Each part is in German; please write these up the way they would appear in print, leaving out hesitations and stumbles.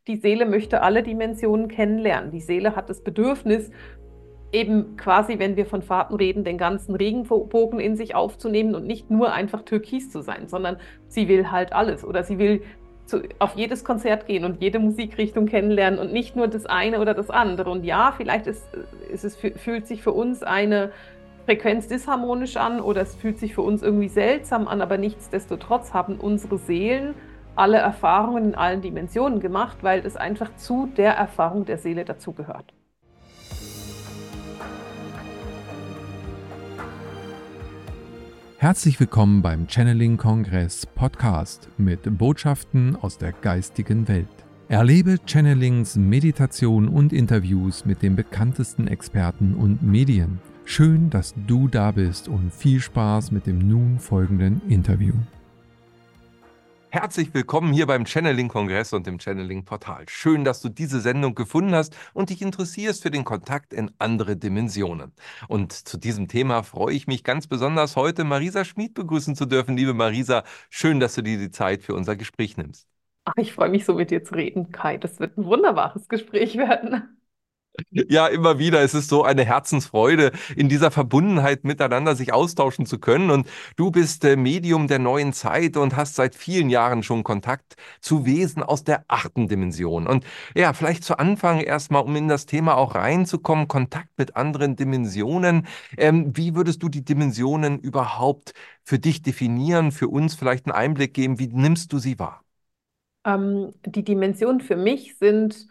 die Seele möchte alle Dimensionen kennenlernen. Die Seele hat das Bedürfnis, eben quasi, wenn wir von Farben reden, den ganzen Regenbogen in sich aufzunehmen und nicht nur einfach türkis zu sein, sondern sie will halt alles oder sie will auf jedes Konzert gehen und jede Musikrichtung kennenlernen und nicht nur das eine oder das andere. Und ja, vielleicht fühlt sich für uns eine Frequenz disharmonisch an oder es fühlt sich für uns irgendwie seltsam an, aber nichtsdestotrotz haben unsere Seelen alle Erfahrungen in allen Dimensionen gemacht, weil es einfach zu der Erfahrung der Seele dazugehört. Herzlich willkommen beim Channeling Kongress Podcast mit Botschaften aus der geistigen Welt. Erlebe Channelings, Meditation und Interviews mit den bekanntesten Experten und Medien. Schön, dass du da bist und viel Spaß mit dem nun folgenden Interview. Herzlich willkommen hier beim Channeling-Kongress und dem Channeling-Portal. Schön, dass du diese Sendung gefunden hast und dich interessierst für den Kontakt in andere Dimensionen. Und zu diesem Thema freue ich mich ganz besonders, heute Marisa Schmid begrüßen zu dürfen. Liebe Marisa, schön, dass du dir die Zeit für unser Gespräch nimmst. Ach, ich freue mich so mit dir zu reden, Kai. Das wird ein wunderbares Gespräch werden. Ja, immer wieder. Es ist so eine Herzensfreude, in dieser Verbundenheit miteinander sich austauschen zu können. Und du bist Medium der neuen Zeit und hast seit vielen Jahren schon Kontakt zu Wesen aus der 8. Dimension. Und ja, vielleicht zu Anfang erstmal, um in das Thema auch reinzukommen, Kontakt mit anderen Dimensionen. Wie würdest du die Dimensionen überhaupt für dich definieren, für uns vielleicht einen Einblick geben? Wie nimmst du sie wahr? Die Dimensionen für mich sind,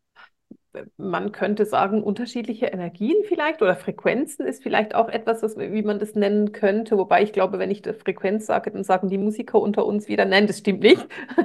man könnte sagen, unterschiedliche Energien vielleicht oder Frequenzen ist vielleicht auch etwas, wie man das nennen könnte. Wobei ich glaube, wenn ich die Frequenz sage, dann sagen die Musiker unter uns wieder, nein, das stimmt nicht.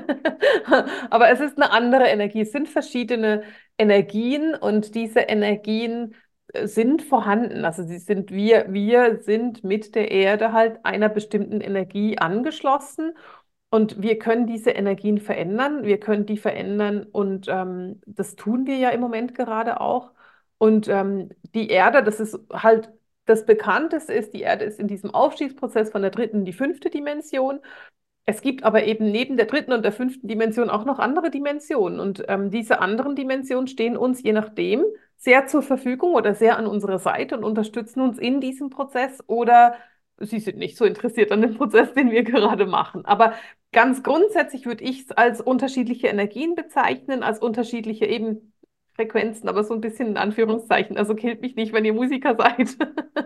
Aber es ist eine andere Energie. Es sind verschiedene Energien und diese Energien sind vorhanden. Also wir sind mit der Erde halt einer bestimmten Energie angeschlossen. Und wir können diese Energien verändern, wir können die verändern und das tun wir ja im Moment gerade auch. Und die Erde, das ist halt das Bekannteste ist, die Erde ist in diesem Aufstiegsprozess von der 3. in die 5. Dimension. Es gibt aber eben neben der 3. und der 5. Dimension auch noch andere Dimensionen. Und diese anderen Dimensionen stehen uns je nachdem sehr zur Verfügung oder sehr an unserer Seite und unterstützen uns in diesem Prozess oder sie sind nicht so interessiert an dem Prozess, den wir gerade machen. Aber ganz grundsätzlich würde ich es als unterschiedliche Energien bezeichnen, als unterschiedliche eben Frequenzen, aber so ein bisschen in Anführungszeichen. Also killt mich nicht, wenn ihr Musiker seid.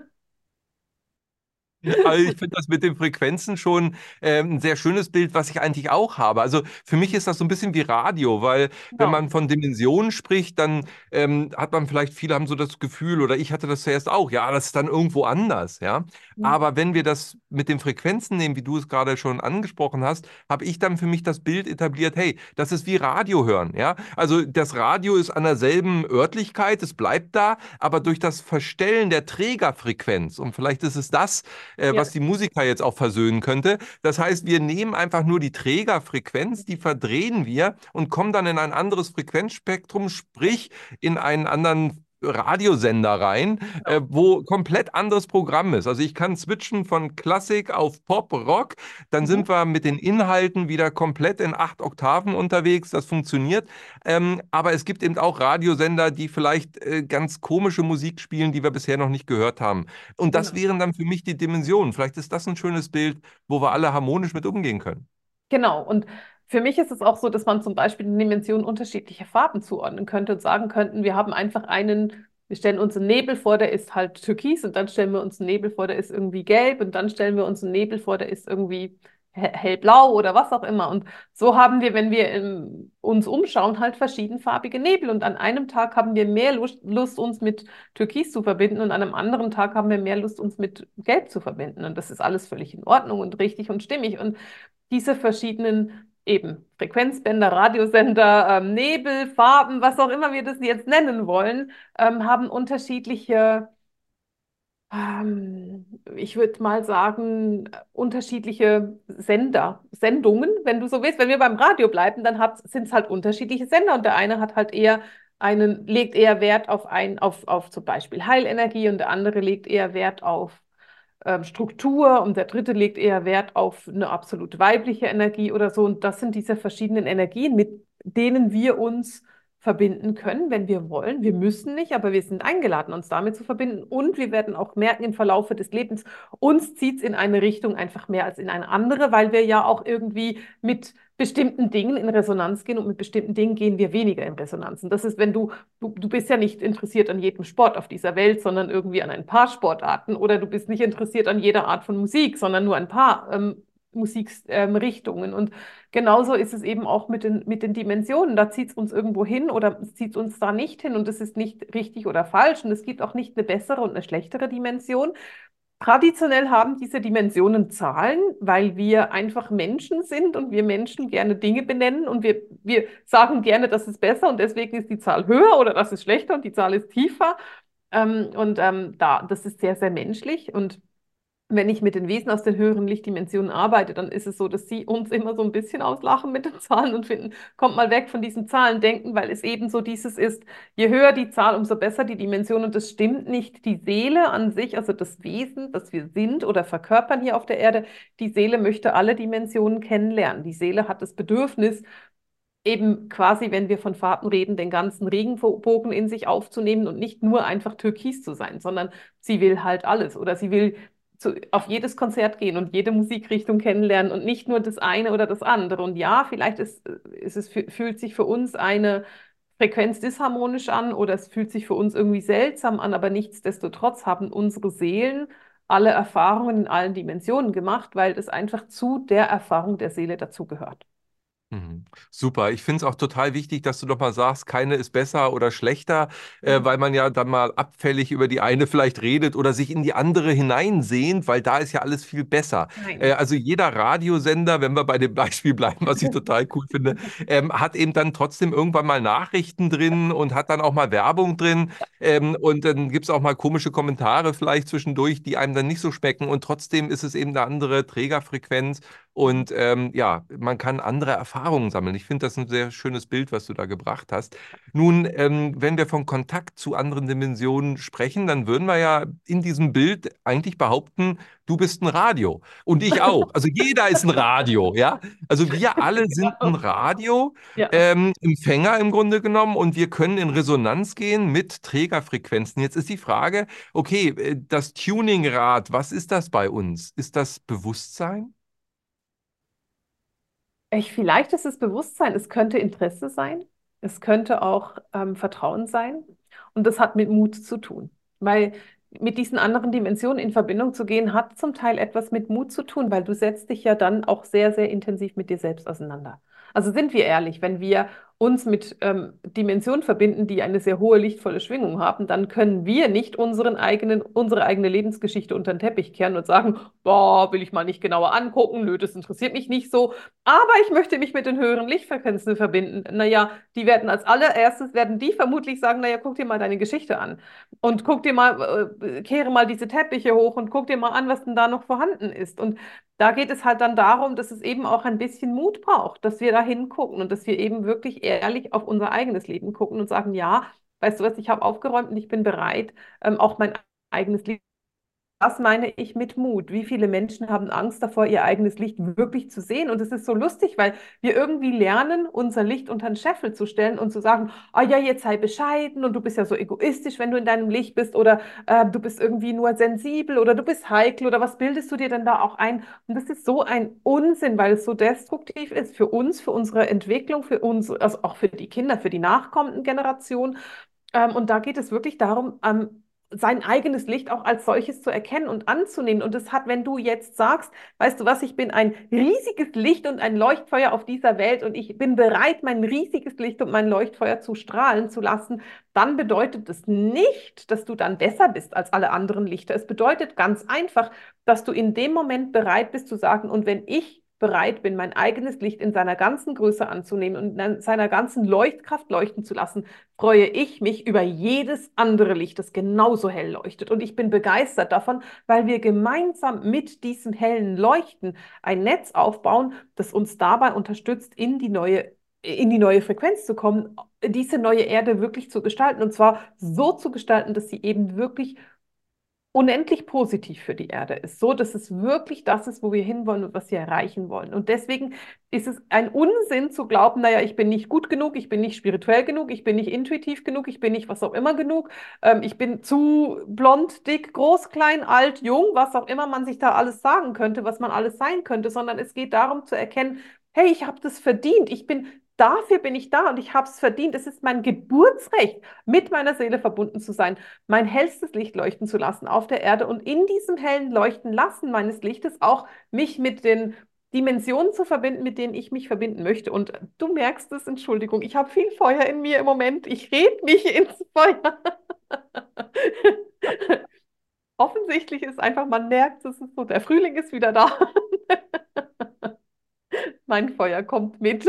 Also ich finde das mit den Frequenzen schon ein sehr schönes Bild, was ich eigentlich auch habe. Also für mich ist das so ein bisschen wie Radio, weil wenn Genau. man von Dimensionen spricht, dann hat man vielleicht, viele haben so das Gefühl, oder ich hatte das zuerst auch, ja, das ist dann irgendwo anders, ja. Aber wenn wir das mit den Frequenzen nehmen, wie du es gerade schon angesprochen hast, habe ich dann für mich das Bild etabliert, hey, das ist wie Radio hören, ja. Also das Radio ist an derselben Örtlichkeit, es bleibt da, aber durch das Verstellen der Trägerfrequenz, und vielleicht ist es das, Ja, was die Musiker jetzt auch versöhnen könnte. Das heißt, wir nehmen einfach nur die Trägerfrequenz, die verdrehen wir und kommen dann in ein anderes Frequenzspektrum, sprich in einen anderen Radiosender rein, genau. wo komplett anderes Programm ist. Also ich kann switchen von Klassik auf Pop, Rock, dann Mhm. sind wir mit den Inhalten wieder komplett in 8 Oktaven unterwegs, das funktioniert. Aber es gibt eben auch Radiosender, die vielleicht ganz komische Musik spielen, die wir bisher noch nicht gehört haben. Und das Genau. wären dann für mich die Dimensionen. Vielleicht ist das ein schönes Bild, wo wir alle harmonisch mit umgehen können. Genau. Und für mich ist es auch so, dass man zum Beispiel den Dimensionen unterschiedliche Farben zuordnen könnte und sagen könnten, wir haben einfach wir stellen uns einen Nebel vor, der ist halt türkis und dann stellen wir uns einen Nebel vor, der ist irgendwie gelb und dann stellen wir uns einen Nebel vor, der ist irgendwie hellblau oder was auch immer. Und so haben wir, wenn wir uns umschauen, halt verschiedenfarbige Nebel. Und an einem Tag haben wir mehr Lust, uns mit Türkis zu verbinden und an einem anderen Tag haben wir mehr Lust, uns mit Gelb zu verbinden. Und das ist alles völlig in Ordnung und richtig und stimmig. Und diese verschiedenen eben Frequenzbänder, Radiosender, Nebel, Farben, was auch immer wir das jetzt nennen wollen, haben unterschiedliche, ich würde mal sagen, unterschiedliche Sendungen, wenn du so willst. Wenn wir beim Radio bleiben, dann sind es halt unterschiedliche Sender und der eine hat halt eher legt eher Wert auf zum Beispiel Heilenergie und der andere legt eher Wert auf Struktur und der dritte legt eher Wert auf eine absolut weibliche Energie oder so. Und das sind diese verschiedenen Energien, denen wir uns verbinden können, wenn wir wollen. Wir müssen nicht, aber wir sind eingeladen, uns damit zu verbinden. Und wir werden auch merken im Verlaufe des Lebens, uns zieht es in eine Richtung einfach mehr als in eine andere, weil wir ja auch irgendwie mit bestimmten Dingen in Resonanz gehen und mit bestimmten Dingen gehen wir weniger in Resonanz. Und das ist, wenn du bist ja nicht interessiert an jedem Sport auf dieser Welt, sondern irgendwie an ein paar Sportarten, oder du bist nicht interessiert an jeder Art von Musik, sondern nur ein paar Musikrichtungen. Und genauso ist es eben auch mit den Dimensionen. Da zieht es uns irgendwo hin oder es zieht uns da nicht hin, und es ist nicht richtig oder falsch, und es gibt auch nicht eine bessere und eine schlechtere Dimension. Traditionell haben diese Dimensionen Zahlen, weil wir einfach Menschen sind und wir Menschen gerne Dinge benennen, und wir sagen gerne, das ist besser und deswegen ist die Zahl höher, oder das ist schlechter und die Zahl ist tiefer. Das ist sehr, sehr menschlich. Und wenn ich mit den Wesen aus den höheren Lichtdimensionen arbeite, dann ist es so, dass sie uns immer so ein bisschen auslachen mit den Zahlen und finden, kommt mal weg von diesen Zahlendenken, weil es eben so dieses ist, je höher die Zahl, umso besser die Dimension. Und das stimmt nicht. Die Seele an sich, also das Wesen, das wir sind oder verkörpern hier auf der Erde, die Seele möchte alle Dimensionen kennenlernen. Die Seele hat das Bedürfnis, eben quasi, wenn wir von Farben reden, den ganzen Regenbogen in sich aufzunehmen und nicht nur einfach türkis zu sein, sondern sie will halt alles, oder sie will auf jedes Konzert gehen und jede Musikrichtung kennenlernen und nicht nur das eine oder das andere. Und ja, vielleicht fühlt sich für uns eine Frequenz disharmonisch an oder es fühlt sich für uns irgendwie seltsam an, aber nichtsdestotrotz haben unsere Seelen alle Erfahrungen in allen Dimensionen gemacht, weil es einfach zu der Erfahrung der Seele dazugehört. Mhm. Super. Ich finde es auch total wichtig, dass du nochmal sagst, keine ist besser oder schlechter, weil man ja dann mal abfällig über die eine vielleicht redet oder sich in die andere hineinsehnt, weil da ist ja alles viel besser. Nein. Also jeder Radiosender, wenn wir bei dem Beispiel bleiben, was ich total cool finde, hat eben dann trotzdem irgendwann mal Nachrichten drin und hat dann auch mal Werbung drin. Und dann gibt es auch mal komische Kommentare vielleicht zwischendurch, die einem dann nicht so schmecken. Und trotzdem ist es eben eine andere Trägerfrequenz. Und ja, man kann andere Erfahrungen sammeln. Ich finde das ein sehr schönes Bild, was du da gebracht hast. Nun, wenn wir von Kontakt zu anderen Dimensionen sprechen, dann würden wir ja in diesem Bild eigentlich behaupten, du bist ein Radio und ich auch. Also jeder ist ein Radio, ja. Also wir alle sind ein Radio, Ja. Empfänger im Grunde genommen, und wir können in Resonanz gehen mit Trägerfrequenzen. Jetzt ist die Frage, okay, das Tuningrad, was ist das bei uns? Ist das Bewusstsein? Vielleicht ist es Bewusstsein, es könnte Interesse sein, es könnte auch Vertrauen sein, und das hat mit Mut zu tun, weil mit diesen anderen Dimensionen in Verbindung zu gehen, hat zum Teil etwas mit Mut zu tun, weil du setzt dich ja dann auch sehr, sehr intensiv mit dir selbst auseinander. Also sind wir ehrlich, wenn wir uns mit Dimensionen verbinden, die eine sehr hohe lichtvolle Schwingung haben, dann können wir nicht unsere eigene Lebensgeschichte unter den Teppich kehren und sagen, boah, will ich mal nicht genauer angucken, nö, das interessiert mich nicht so. Aber ich möchte mich mit den höheren Lichtfrequenzen verbinden. Naja, die werden als allererstes, werden die vermutlich sagen, naja, guck dir mal deine Geschichte an und guck dir mal, kehre mal diese Teppiche hoch und guck dir mal an, was denn da noch vorhanden ist. Und da geht es halt dann darum, dass es eben auch ein bisschen Mut braucht, dass wir da hingucken und dass wir eben wirklich ehrlich auf unser eigenes Leben gucken und sagen, ja, weißt du was, ich habe aufgeräumt und ich bin bereit, auch mein eigenes Leben. Das meine ich mit Mut. Wie viele Menschen haben Angst davor, ihr eigenes Licht wirklich zu sehen? Und es ist so lustig, weil wir irgendwie lernen, unser Licht unter den Scheffel zu stellen und zu sagen, ah ja, jetzt sei bescheiden und du bist ja so egoistisch, wenn du in deinem Licht bist, oder du bist irgendwie nur sensibel oder du bist heikel, oder was bildest du dir denn da auch ein? Und das ist so ein Unsinn, weil es so destruktiv ist für uns, für unsere Entwicklung, für uns, also auch für die Kinder, für die nachkommenden Generationen. Und da geht es wirklich darum, sein eigenes Licht auch als solches zu erkennen und anzunehmen. Und das hat, wenn du jetzt sagst, weißt du was, ich bin ein riesiges Licht und ein Leuchtfeuer auf dieser Welt und ich bin bereit, mein riesiges Licht und mein Leuchtfeuer zu strahlen zu lassen, dann bedeutet das nicht, dass du dann besser bist als alle anderen Lichter. Es bedeutet ganz einfach, dass du in dem Moment bereit bist zu sagen, und wenn ich bereit bin, mein eigenes Licht in seiner ganzen Größe anzunehmen und in seiner ganzen Leuchtkraft leuchten zu lassen, freue ich mich über jedes andere Licht, das genauso hell leuchtet. Und ich bin begeistert davon, weil wir gemeinsam mit diesem hellen Leuchten ein Netz aufbauen, das uns dabei unterstützt, in die neue Frequenz zu kommen, diese neue Erde wirklich zu gestalten. Und zwar so zu gestalten, dass sie eben wirklich unendlich positiv für die Erde ist, so dass es wirklich das ist, wo wir hinwollen und was wir erreichen wollen. Und deswegen ist es ein Unsinn zu glauben, naja, ich bin nicht gut genug, ich bin nicht spirituell genug, ich bin nicht intuitiv genug, ich bin nicht was auch immer genug, ich bin zu blond, dick, groß, klein, alt, jung, was auch immer man sich da alles sagen könnte, was man alles sein könnte, sondern es geht darum zu erkennen, hey, ich habe das verdient, dafür bin ich da und ich habe es verdient. Es ist mein Geburtsrecht, mit meiner Seele verbunden zu sein, mein hellstes Licht leuchten zu lassen auf der Erde und in diesem hellen Leuchten lassen meines Lichtes auch mich mit den Dimensionen zu verbinden, mit denen ich mich verbinden möchte. Und du merkst es, Entschuldigung, ich habe viel Feuer in mir im Moment. Ich rede mich ins Feuer. Offensichtlich ist einfach, man merkt, es ist so, der Frühling ist wieder da. Mein Feuer kommt mit.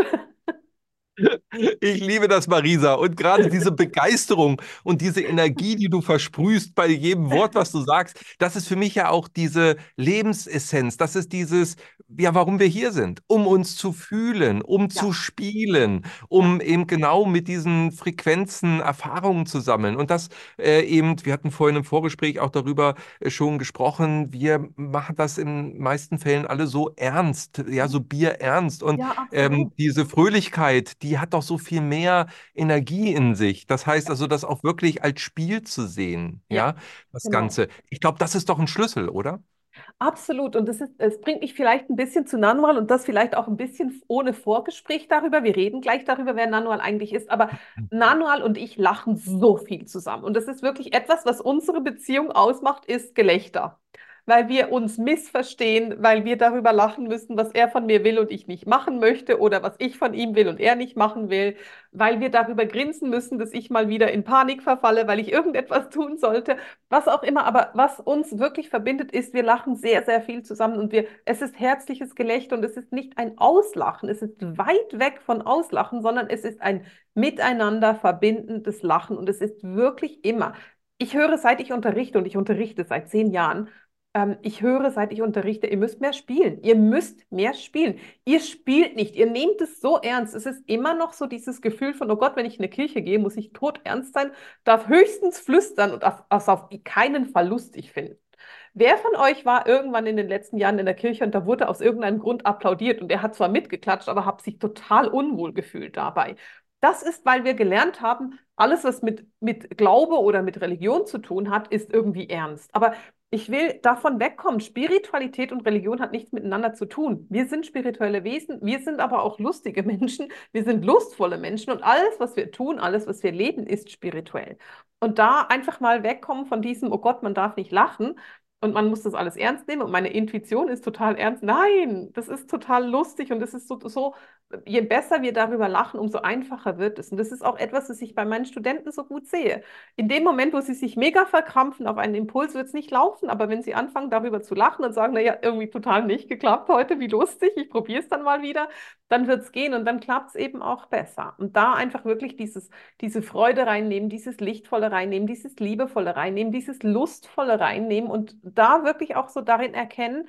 Ich liebe das, Marisa. Und gerade diese Begeisterung und diese Energie, die du versprühst bei jedem Wort, was du sagst, das ist für mich ja auch diese Lebensessenz. Das ist dieses, ja, warum wir hier sind, um uns zu fühlen, um zu Ja, spielen, ja, um eben genau mit diesen Frequenzen Erfahrungen zu sammeln. Und das eben, wir hatten vorhin im Vorgespräch auch darüber schon gesprochen, wir machen das in meisten Fällen alle so ernst, ja, so bierernst. Und ja, absolut. diese Fröhlichkeit, die hat doch so viel mehr Energie in sich. Das heißt also, das auch wirklich als Spiel zu sehen, Ja, ja, das genau. Ganze. Ich glaube, das ist doch ein Schlüssel, oder? Absolut. Und es bringt mich vielleicht ein bisschen zu Nanual und das vielleicht auch ein bisschen ohne Vorgespräch darüber. Wir reden gleich darüber, wer Nanual eigentlich ist. Aber Nanual und ich lachen so viel zusammen. Und das ist wirklich etwas, was unsere Beziehung ausmacht, ist Gelächter. Weil wir uns missverstehen, weil wir darüber lachen müssen, was er von mir will und ich nicht machen möchte oder was ich von ihm will und er nicht machen will, weil wir darüber grinsen müssen, dass ich mal wieder in Panik verfalle, weil ich irgendetwas tun sollte. Was auch immer, aber was uns wirklich verbindet, ist, wir lachen sehr, sehr viel zusammen und es ist herzliches Gelächter und es ist nicht ein Auslachen, es ist weit weg von Auslachen, sondern es ist ein miteinander verbindendes Lachen und es ist wirklich immer. Ich höre, seit ich unterrichte und ich unterrichte seit 10 Jahren, ich höre, seit ich unterrichte, ihr müsst mehr spielen. Ihr müsst mehr spielen. Ihr spielt nicht. Ihr nehmt es so ernst. Es ist immer noch so dieses Gefühl von, oh Gott, wenn ich in eine Kirche gehe, muss ich todernst sein, darf höchstens flüstern und auf keinen Fall lustig finden. Wer von euch war irgendwann in den letzten Jahren in der Kirche und da wurde aus irgendeinem Grund applaudiert und er hat zwar mitgeklatscht, aber hat sich total unwohl gefühlt dabei? Das ist, weil wir gelernt haben, alles, was mit Glaube oder mit Religion zu tun hat, ist irgendwie ernst. Aber ich will davon wegkommen. Spiritualität und Religion hat nichts miteinander zu tun. Wir sind spirituelle Wesen, wir sind aber auch lustige Menschen, wir sind lustvolle Menschen und alles, was wir tun, alles, was wir leben, ist spirituell. Und da einfach mal wegkommen von diesem, oh Gott, man darf nicht lachen und man muss das alles ernst nehmen und meine Intuition ist total ernst. Nein, das ist total lustig und es ist so, je besser wir darüber lachen, umso einfacher wird es. Und das ist auch etwas, was ich bei meinen Studenten so gut sehe. In dem Moment, wo sie sich mega verkrampfen auf einen Impuls, wird es nicht laufen. Aber wenn sie anfangen, darüber zu lachen und sagen, naja, irgendwie total nicht geklappt heute, wie lustig, ich probiere es dann mal wieder, dann wird es gehen und dann klappt es eben auch besser. Und da einfach wirklich diese Freude reinnehmen, dieses Lichtvolle reinnehmen, dieses Liebevolle reinnehmen, dieses Lustvolle reinnehmen und da wirklich auch so darin erkennen,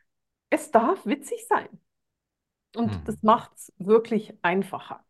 es darf witzig sein. Und das Hm. macht es wirklich einfacher.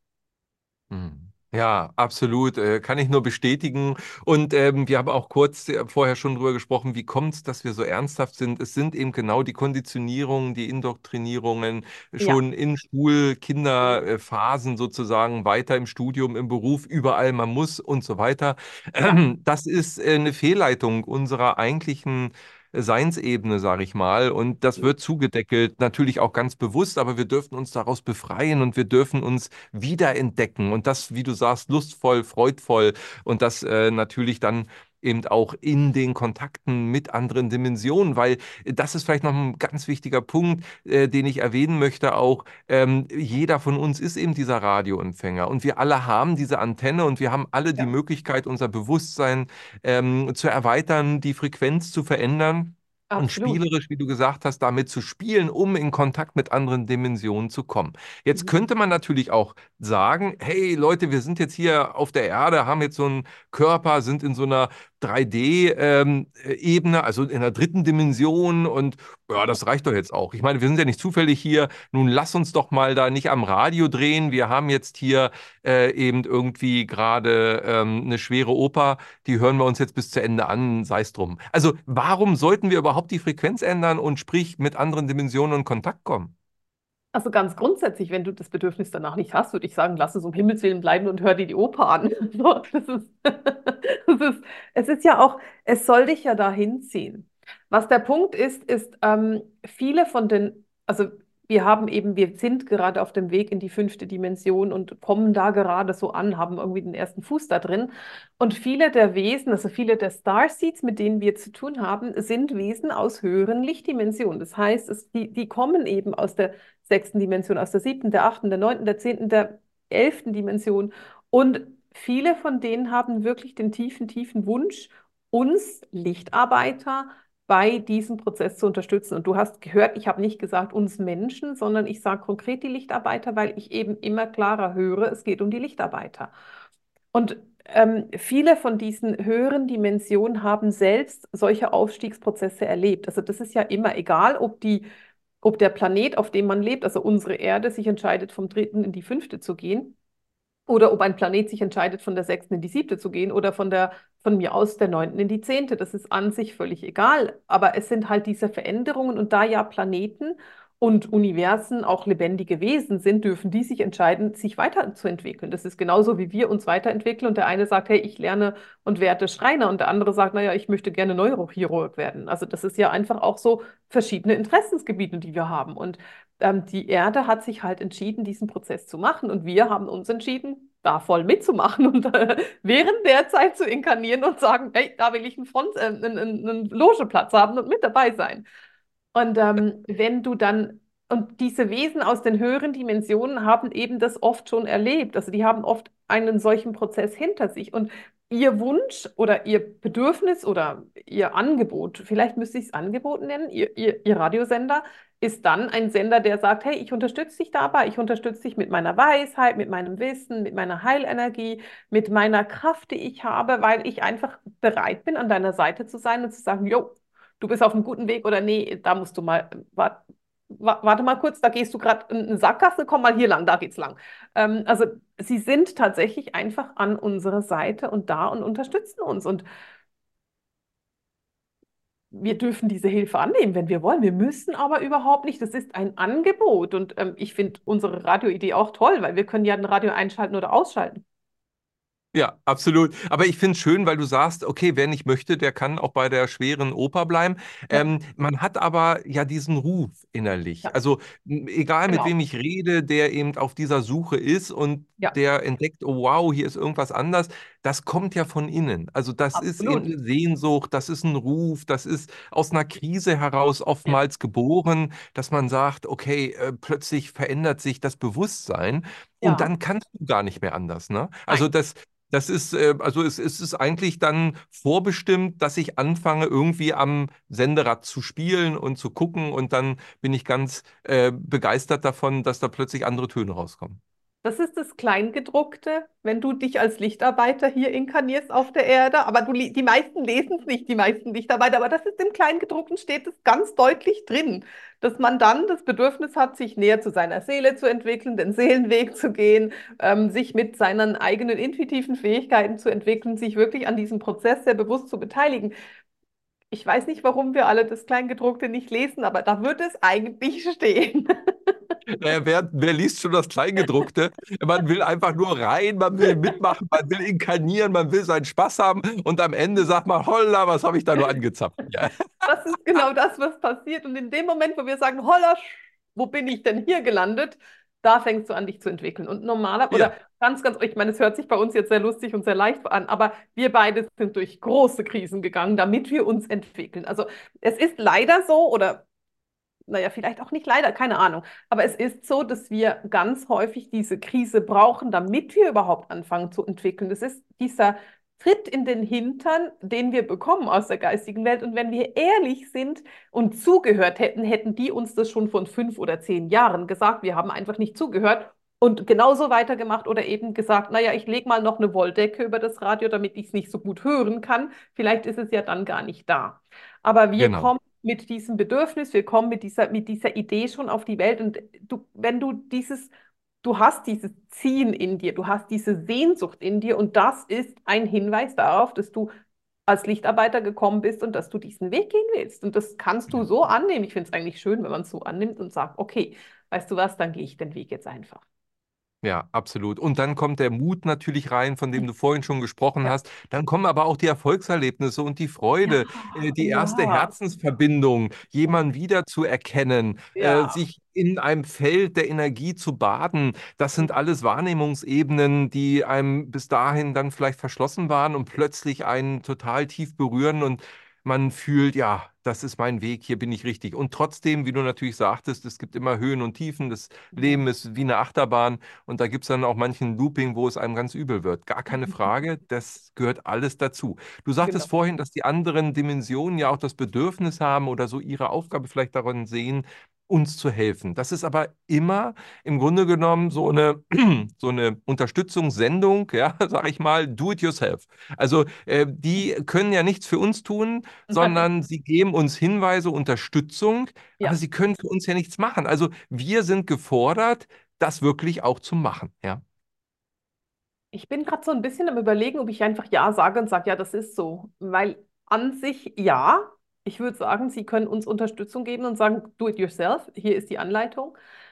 Hm. Ja, absolut. Kann ich nur bestätigen. Und wir haben auch kurz vorher schon drüber gesprochen, wie kommt es, dass wir so ernsthaft sind? Es sind eben genau die Konditionierungen, die Indoktrinierungen Ja, schon in Schul-Kinderphasen sozusagen, weiter im Studium, im Beruf, überall man muss und so weiter. ja, Das ist eine Fehlleitung unserer eigentlichen Seinsebene, sage ich mal. Und das wird zugedeckelt, natürlich auch ganz bewusst, aber wir dürfen uns daraus befreien und wir dürfen uns wiederentdecken und das, wie du sagst, lustvoll, freudvoll und das natürlich dann eben auch in den Kontakten mit anderen Dimensionen, weil das ist vielleicht noch ein ganz wichtiger Punkt, den ich erwähnen möchte auch. Jeder von uns ist eben dieser Radioempfänger und wir alle haben diese Antenne und wir haben alle die ja, Möglichkeit, unser Bewusstsein zu erweitern, die Frequenz zu verändern. Und absolut. spielerisch, wie du gesagt hast, damit zu spielen, um in Kontakt mit anderen Dimensionen zu kommen. Jetzt Mhm. könnte man natürlich auch sagen, hey Leute, wir sind jetzt hier auf der Erde, haben jetzt so einen Körper, sind in so einer 3D-Ebene, also in der dritten Dimension. Und ja, das reicht doch jetzt auch. Ich meine, wir sind ja nicht zufällig hier. Nun lass uns doch mal da nicht am Radio drehen. Wir haben jetzt hier eben irgendwie gerade eine schwere Oper. Die hören wir uns jetzt bis zu Ende an, sei es drum. Also warum sollten wir überhaupt die Frequenz ändern und sprich mit anderen Dimensionen in Kontakt kommen? Also ganz grundsätzlich, wenn du das Bedürfnis danach nicht hast, würde ich sagen, lass es um Himmels Willen bleiben und hör dir die Oper an. So, es ist ja auch, es soll dich ja dahin ziehen. Was der Punkt ist, viele von den, also wir sind gerade auf dem Weg in die fünfte Dimension und kommen da gerade so an, haben irgendwie den ersten Fuß da drin. Und viele der Wesen, also viele der Starseeds, mit denen wir zu tun haben, sind Wesen aus höheren Lichtdimensionen. Das heißt, die kommen eben aus der sechsten Dimension, aus der siebten, der achten, der neunten, der zehnten, der elften Dimension. Und viele von denen haben wirklich den tiefen, tiefen Wunsch, uns Lichtarbeiter bei diesem Prozess zu unterstützen. Und du hast gehört, ich habe nicht gesagt uns Menschen, sondern ich sage konkret die Lichtarbeiter, weil ich eben immer klarer höre, es geht um die Lichtarbeiter. Und viele von diesen höheren Dimensionen haben selbst solche Aufstiegsprozesse erlebt. Also das ist ja immer egal, ob der Planet, auf dem man lebt, also unsere Erde, sich entscheidet, vom dritten in die fünfte zu gehen, oder ob ein Planet sich entscheidet, von der sechsten in die siebte zu gehen oder von mir aus der neunten in die zehnte. Das ist an sich völlig egal. Aber es sind halt diese Veränderungen und da ja Planeten und Universen auch lebendige Wesen sind, dürfen die sich entscheiden, sich weiterzuentwickeln. Das ist genauso, wie wir uns weiterentwickeln und der eine sagt, hey, ich lerne und werde Schreiner und der andere sagt, naja, ich möchte gerne Neurochirurg werden. Also das ist ja einfach auch so verschiedene Interessensgebiete, die wir haben. Und die Erde hat sich halt entschieden, diesen Prozess zu machen und wir haben uns entschieden, da voll mitzumachen und während der Zeit zu inkarnieren und sagen, hey, da will ich einen Logeplatz haben und mit dabei sein. Und wenn du dann, und diese Wesen aus den höheren Dimensionen haben eben das oft schon erlebt. Also die haben oft einen solchen Prozess hinter sich. Und ihr Wunsch oder ihr Bedürfnis oder ihr Angebot, vielleicht müsste ich es Angebot nennen, ihr Radiosender, ist dann ein Sender, der sagt, hey, ich unterstütze dich dabei, ich unterstütze dich mit meiner Weisheit, mit meinem Wissen, mit meiner Heilenergie, mit meiner Kraft, die ich habe, weil ich einfach bereit bin, an deiner Seite zu sein und zu sagen, jo, du bist auf einem guten Weg oder nee, da musst du mal, warte mal kurz, da gehst du gerade in eine Sackgasse, komm mal hier lang, da geht's lang. Also sie sind tatsächlich einfach an unserer Seite und da und unterstützen uns. Und wir dürfen diese Hilfe annehmen, wenn wir wollen. Wir müssen aber überhaupt nicht. Das ist ein Angebot. Und ich finde unsere Radioidee auch toll, weil wir können ja ein Radio einschalten oder ausschalten. Ja, absolut. Aber ich finde es schön, weil du sagst, okay, wer nicht möchte, der kann auch bei der schweren Oper bleiben. Ja, Man hat aber ja diesen Ruf innerlich. ja, Also egal mit genau. wem ich rede, der eben auf dieser Suche ist und Ja, der entdeckt, oh wow, hier ist irgendwas anders, das kommt ja von innen. Also das ist eben absolut. eine Sehnsucht, das ist ein Ruf, das ist aus einer Krise heraus Ja, oftmals geboren, dass man sagt, okay, plötzlich verändert sich das Bewusstsein und ja. dann kannst du gar nicht mehr anders, ne? Also Nein. das ist, also es ist eigentlich dann vorbestimmt, dass ich anfange, irgendwie am Senderad zu spielen und zu gucken und dann bin ich ganz begeistert davon, dass da plötzlich andere Töne rauskommen. Das ist das Kleingedruckte, wenn du dich als Lichtarbeiter hier inkarnierst auf der Erde. Aber die meisten lesen es nicht, die meisten Lichtarbeiter. Aber das ist im Kleingedruckten, steht es ganz deutlich drin, dass man dann das Bedürfnis hat, sich näher zu seiner Seele zu entwickeln, den Seelenweg zu gehen, sich mit seinen eigenen intuitiven Fähigkeiten zu entwickeln, sich wirklich an diesem Prozess sehr bewusst zu beteiligen. Ich weiß nicht, warum wir alle das Kleingedruckte nicht lesen, aber da wird es eigentlich stehen. Naja, wer liest schon das Kleingedruckte? Man will einfach nur rein, man will mitmachen, man will inkarnieren, man will seinen Spaß haben und am Ende sagt man, holla, was habe ich da nur angezapft? Ja. Das ist genau das, was passiert. Und in dem Moment, wo wir sagen, holla, wo bin ich denn hier gelandet? Da fängst du an, dich zu entwickeln. Und normaler, oder Ja. ich meine, es hört sich bei uns jetzt sehr lustig und sehr leicht an, aber wir beide sind durch große Krisen gegangen, damit wir uns entwickeln. Also es ist leider so, oder naja, vielleicht auch nicht leider, keine Ahnung. Aber es ist so, dass wir ganz häufig diese Krise brauchen, damit wir überhaupt anfangen zu entwickeln. Das ist dieser Tritt in den Hintern, den wir bekommen aus der geistigen Welt. Und wenn wir ehrlich sind und zugehört hätten, hätten die uns das schon vor 5 oder 10 Jahren gesagt. Wir haben einfach nicht zugehört Und genauso weitergemacht oder eben gesagt, naja, ich lege mal noch eine Wolldecke über das Radio, damit ich es nicht so gut hören kann. Vielleicht ist es ja dann gar nicht da. Aber wir Genau. kommen mit diesem Bedürfnis, wir kommen mit dieser Idee schon auf die Welt. Und wenn du hast dieses Ziehen in dir, du hast diese Sehnsucht in dir und das ist ein Hinweis darauf, dass du als Lichtarbeiter gekommen bist und dass du diesen Weg gehen willst. Und das kannst du so annehmen. Ich finde es eigentlich schön, wenn man es so annimmt und sagt, okay, weißt du was, dann gehe ich den Weg jetzt einfach. Ja, absolut. Und dann kommt der Mut natürlich rein, von dem du vorhin schon gesprochen Ja. hast. Dann kommen aber auch die Erfolgserlebnisse und die Ja, Freude, die erste ja, Herzensverbindung, jemanden wieder zu erkennen, ja. sich in einem Feld der Energie zu baden. Das sind alles Wahrnehmungsebenen, die einem bis dahin dann vielleicht verschlossen waren und plötzlich einen total tief berühren und man fühlt, ja, das ist mein Weg, hier bin ich richtig. Und trotzdem, wie du natürlich sagtest, es gibt immer Höhen und Tiefen. Das Leben Mhm. ist wie eine Achterbahn. Und da gibt es dann auch manchen Looping, wo es einem ganz übel wird. Gar keine Frage, das gehört alles dazu. Du sagtest Genau. vorhin, dass die anderen Dimensionen ja auch das Bedürfnis haben oder so ihre Aufgabe vielleicht darin sehen, uns zu helfen. Das ist aber immer im Grunde genommen so eine Unterstützungssendung, ja, sag ich mal, do it yourself. Also die können ja nichts für uns tun, sondern sie geben uns Hinweise, Unterstützung, aber Ja, sie können für uns ja nichts machen. Also wir sind gefordert, das wirklich auch zu machen. Ja. ich bin gerade so ein bisschen am Überlegen, ob ich einfach ja sage und sage, ja, das ist so. Weil an sich ja, ich würde sagen, Sie können uns Unterstützung geben und sagen, do it yourself, hier ist die Anleitung.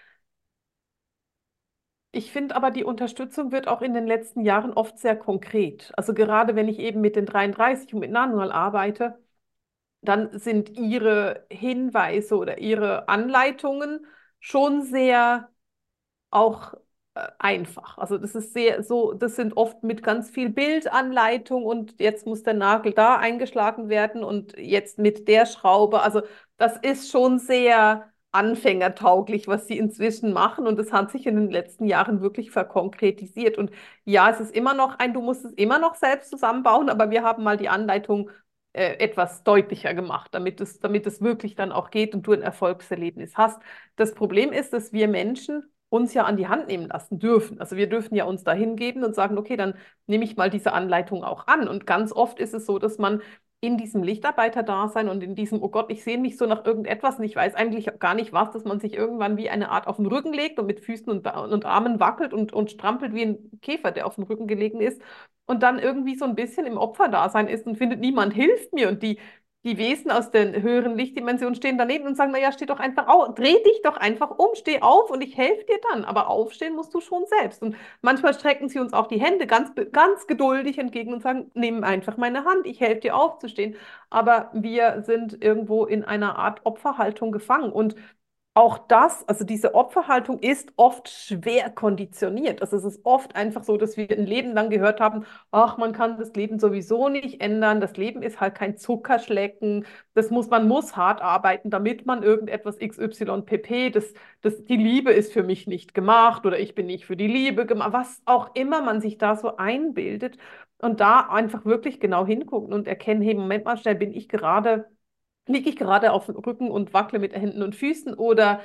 Ich finde aber, die Unterstützung wird auch in den letzten Jahren oft sehr konkret. Also gerade wenn ich eben mit den 33 und mit Nanual arbeite, dann sind Ihre Hinweise oder Ihre Anleitungen schon sehr auch einfach. Also das ist sehr so, das sind oft mit ganz viel Bildanleitung und jetzt muss der Nagel da eingeschlagen werden und jetzt mit der Schraube. Also das ist schon sehr anfängertauglich, was sie inzwischen machen und das hat sich in den letzten Jahren wirklich verkonkretisiert. Und ja, es ist immer noch du musst es immer noch selbst zusammenbauen, aber wir haben mal die Anleitung etwas deutlicher gemacht, damit es wirklich dann auch geht und du ein Erfolgserlebnis hast. Das Problem ist, dass wir Menschen uns ja an die Hand nehmen lassen dürfen. Also wir dürfen ja uns da hingeben und sagen, okay, dann nehme ich mal diese Anleitung auch an. Und ganz oft ist es so, dass man in diesem Lichtarbeiterdasein und in diesem, oh Gott, ich sehne mich so nach irgendetwas und ich weiß eigentlich gar nicht was, dass man sich irgendwann wie eine Art auf den Rücken legt und mit Füßen und Armen wackelt und strampelt wie ein Käfer, der auf dem Rücken gelegen ist und dann irgendwie so ein bisschen im Opferdasein ist und findet, niemand hilft mir. Und die Wesen aus den höheren Lichtdimensionen stehen daneben und sagen, naja, steh doch einfach auf, dreh dich doch einfach um, steh auf und ich helfe dir dann. Aber aufstehen musst du schon selbst. Und manchmal strecken sie uns auch die Hände ganz geduldig entgegen und sagen, nimm einfach meine Hand, ich helfe dir aufzustehen. Aber wir sind irgendwo in einer Art Opferhaltung gefangen. Und auch das, also diese Opferhaltung ist oft schwer konditioniert. Also es ist oft einfach so, dass wir ein Leben lang gehört haben, ach, man kann das Leben sowieso nicht ändern, das Leben ist halt kein Zuckerschlecken, man muss hart arbeiten, damit man irgendetwas XY pp, die Liebe ist für mich nicht gemacht oder ich bin nicht für die Liebe gemacht, was auch immer man sich da so einbildet und da einfach wirklich genau hingucken und erkennen, hey, Moment mal schnell, liege ich gerade auf dem Rücken und wackle mit Händen und Füßen oder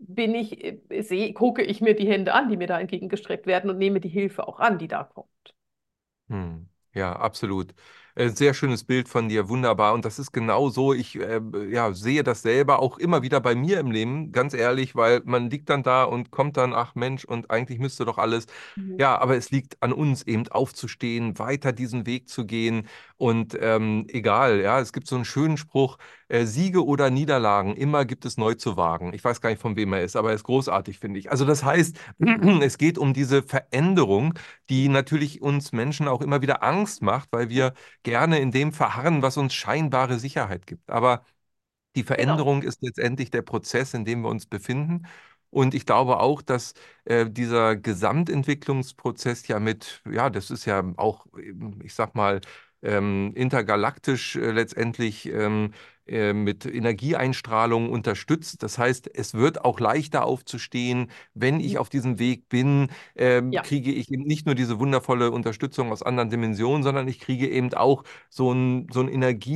gucke ich mir die Hände an, die mir da entgegengestreckt werden und nehme die Hilfe auch an, die da kommt. Hm. Ja, absolut. Sehr schönes Bild von dir, wunderbar. Und das ist genau so. Ich ja, sehe das selber auch immer wieder bei mir im Leben, ganz ehrlich, weil man liegt dann da und kommt dann, ach Mensch, und eigentlich müsste doch alles. Mhm. Ja, aber es liegt an uns eben aufzustehen, weiter diesen Weg zu gehen. Und egal, ja, es gibt so einen schönen Spruch, Siege oder Niederlagen, immer gibt es neu zu wagen. Ich weiß gar nicht, von wem er ist, aber er ist großartig, finde ich. Also das heißt, es geht um diese Veränderung, die natürlich uns Menschen auch immer wieder Angst macht, weil wir gerne in dem verharren, was uns scheinbare Sicherheit gibt. Aber die Genau. Veränderung ist letztendlich der Prozess, in dem wir uns befinden. Und ich glaube auch, dass dieser Gesamtentwicklungsprozess ja ja, das ist ja auch, ich sag mal, intergalaktisch letztendlich mit Energieeinstrahlung unterstützt. Das heißt, es wird auch leichter aufzustehen, wenn ich auf diesem Weg bin, Ja. kriege ich eben nicht nur diese wundervolle Unterstützung aus anderen Dimensionen, sondern ich kriege eben auch so ein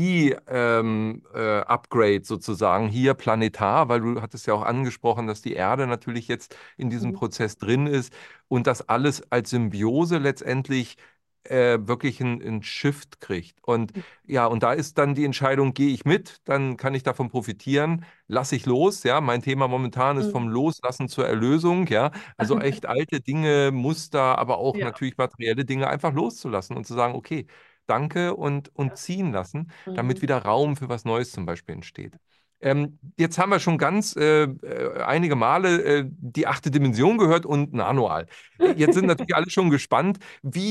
Energie-Upgrade sozusagen hier planetar, weil du hattest ja auch angesprochen, dass die Erde natürlich jetzt in diesem Mhm. Prozess drin ist und das alles als Symbiose letztendlich wirklich einen Shift kriegt. Und ja, und da ist dann die Entscheidung, gehe ich mit, dann kann ich davon profitieren, lasse ich los, ja, mein Thema momentan ist vom Mhm. Loslassen zur Erlösung, ja, also echt alte Dinge, Muster, aber auch Ja. natürlich materielle Dinge einfach loszulassen und zu sagen, okay, danke und Ja. ziehen lassen, damit Mhm. wieder Raum für was Neues zum Beispiel entsteht. Jetzt haben wir schon ganz einige Male die achte Dimension gehört und Nanoal. Jetzt sind natürlich alle schon gespannt.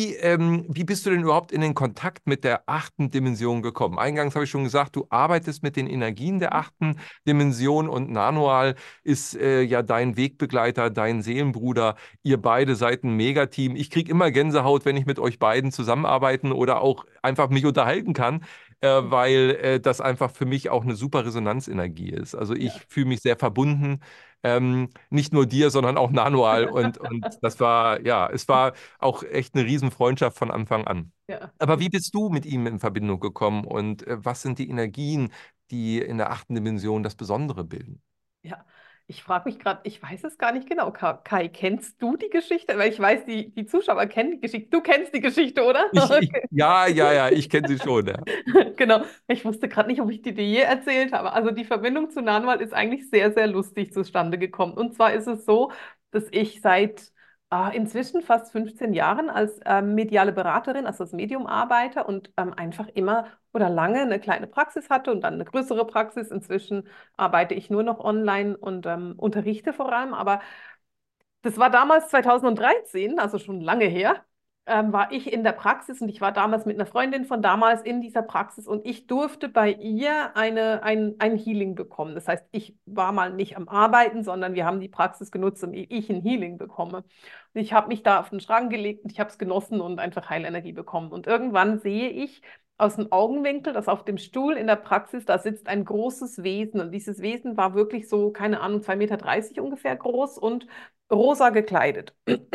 Wie bist du denn überhaupt in den Kontakt mit der achten Dimension gekommen? Eingangs habe ich schon gesagt, du arbeitest mit den Energien der achten Dimension und Nanoal ist ja dein Wegbegleiter, dein Seelenbruder. Ihr beide seid ein Megateam. Ich kriege immer Gänsehaut, wenn ich mit euch beiden zusammenarbeiten oder auch einfach mich unterhalten kann, weil das einfach für mich auch eine super Resonanzenergie ist. Also Ja. ich fühle mich sehr verbunden. Nicht nur dir, sondern auch Nanoal. Und das war, ja, es war auch echt eine Riesenfreundschaft von Anfang an. Ja. Aber wie bist du mit ihm in Verbindung gekommen und was sind die Energien, die in der achten Dimension das Besondere bilden? Ja, ich frage mich gerade, ich weiß es gar nicht genau. Kai, kennst du die Geschichte? Weil ich weiß, die Zuschauer kennen die Geschichte. Du kennst die Geschichte, oder? Okay. Ja, ja, ja, ich kenne sie schon, ja. Genau. Ich wusste gerade nicht, ob ich die je erzählt habe. Also die Verbindung zu Nanwal ist eigentlich sehr, sehr lustig zustande gekommen. Und zwar ist es so, dass ich seit inzwischen fast 15 Jahren als mediale Beraterin, also als Medium arbeite und einfach immer oder lange eine kleine Praxis hatte und dann eine größere Praxis. Inzwischen arbeite ich nur noch online und unterrichte vor allem. Aber das war damals 2013, also schon lange her, war ich in der Praxis und ich war damals mit einer Freundin von damals in dieser Praxis und ich durfte bei ihr ein Healing bekommen. Das heißt, ich war mal nicht am Arbeiten, sondern wir haben die Praxis genutzt, damit ich ein Healing bekomme. Und ich habe mich da auf den Schrank gelegt und ich habe es genossen und einfach Heilenergie bekommen. Und irgendwann sehe ich aus dem Augenwinkel, dass auf dem Stuhl in der Praxis, da sitzt ein großes Wesen und dieses Wesen war wirklich so, keine Ahnung, 2,30 Meter ungefähr groß und rosa gekleidet.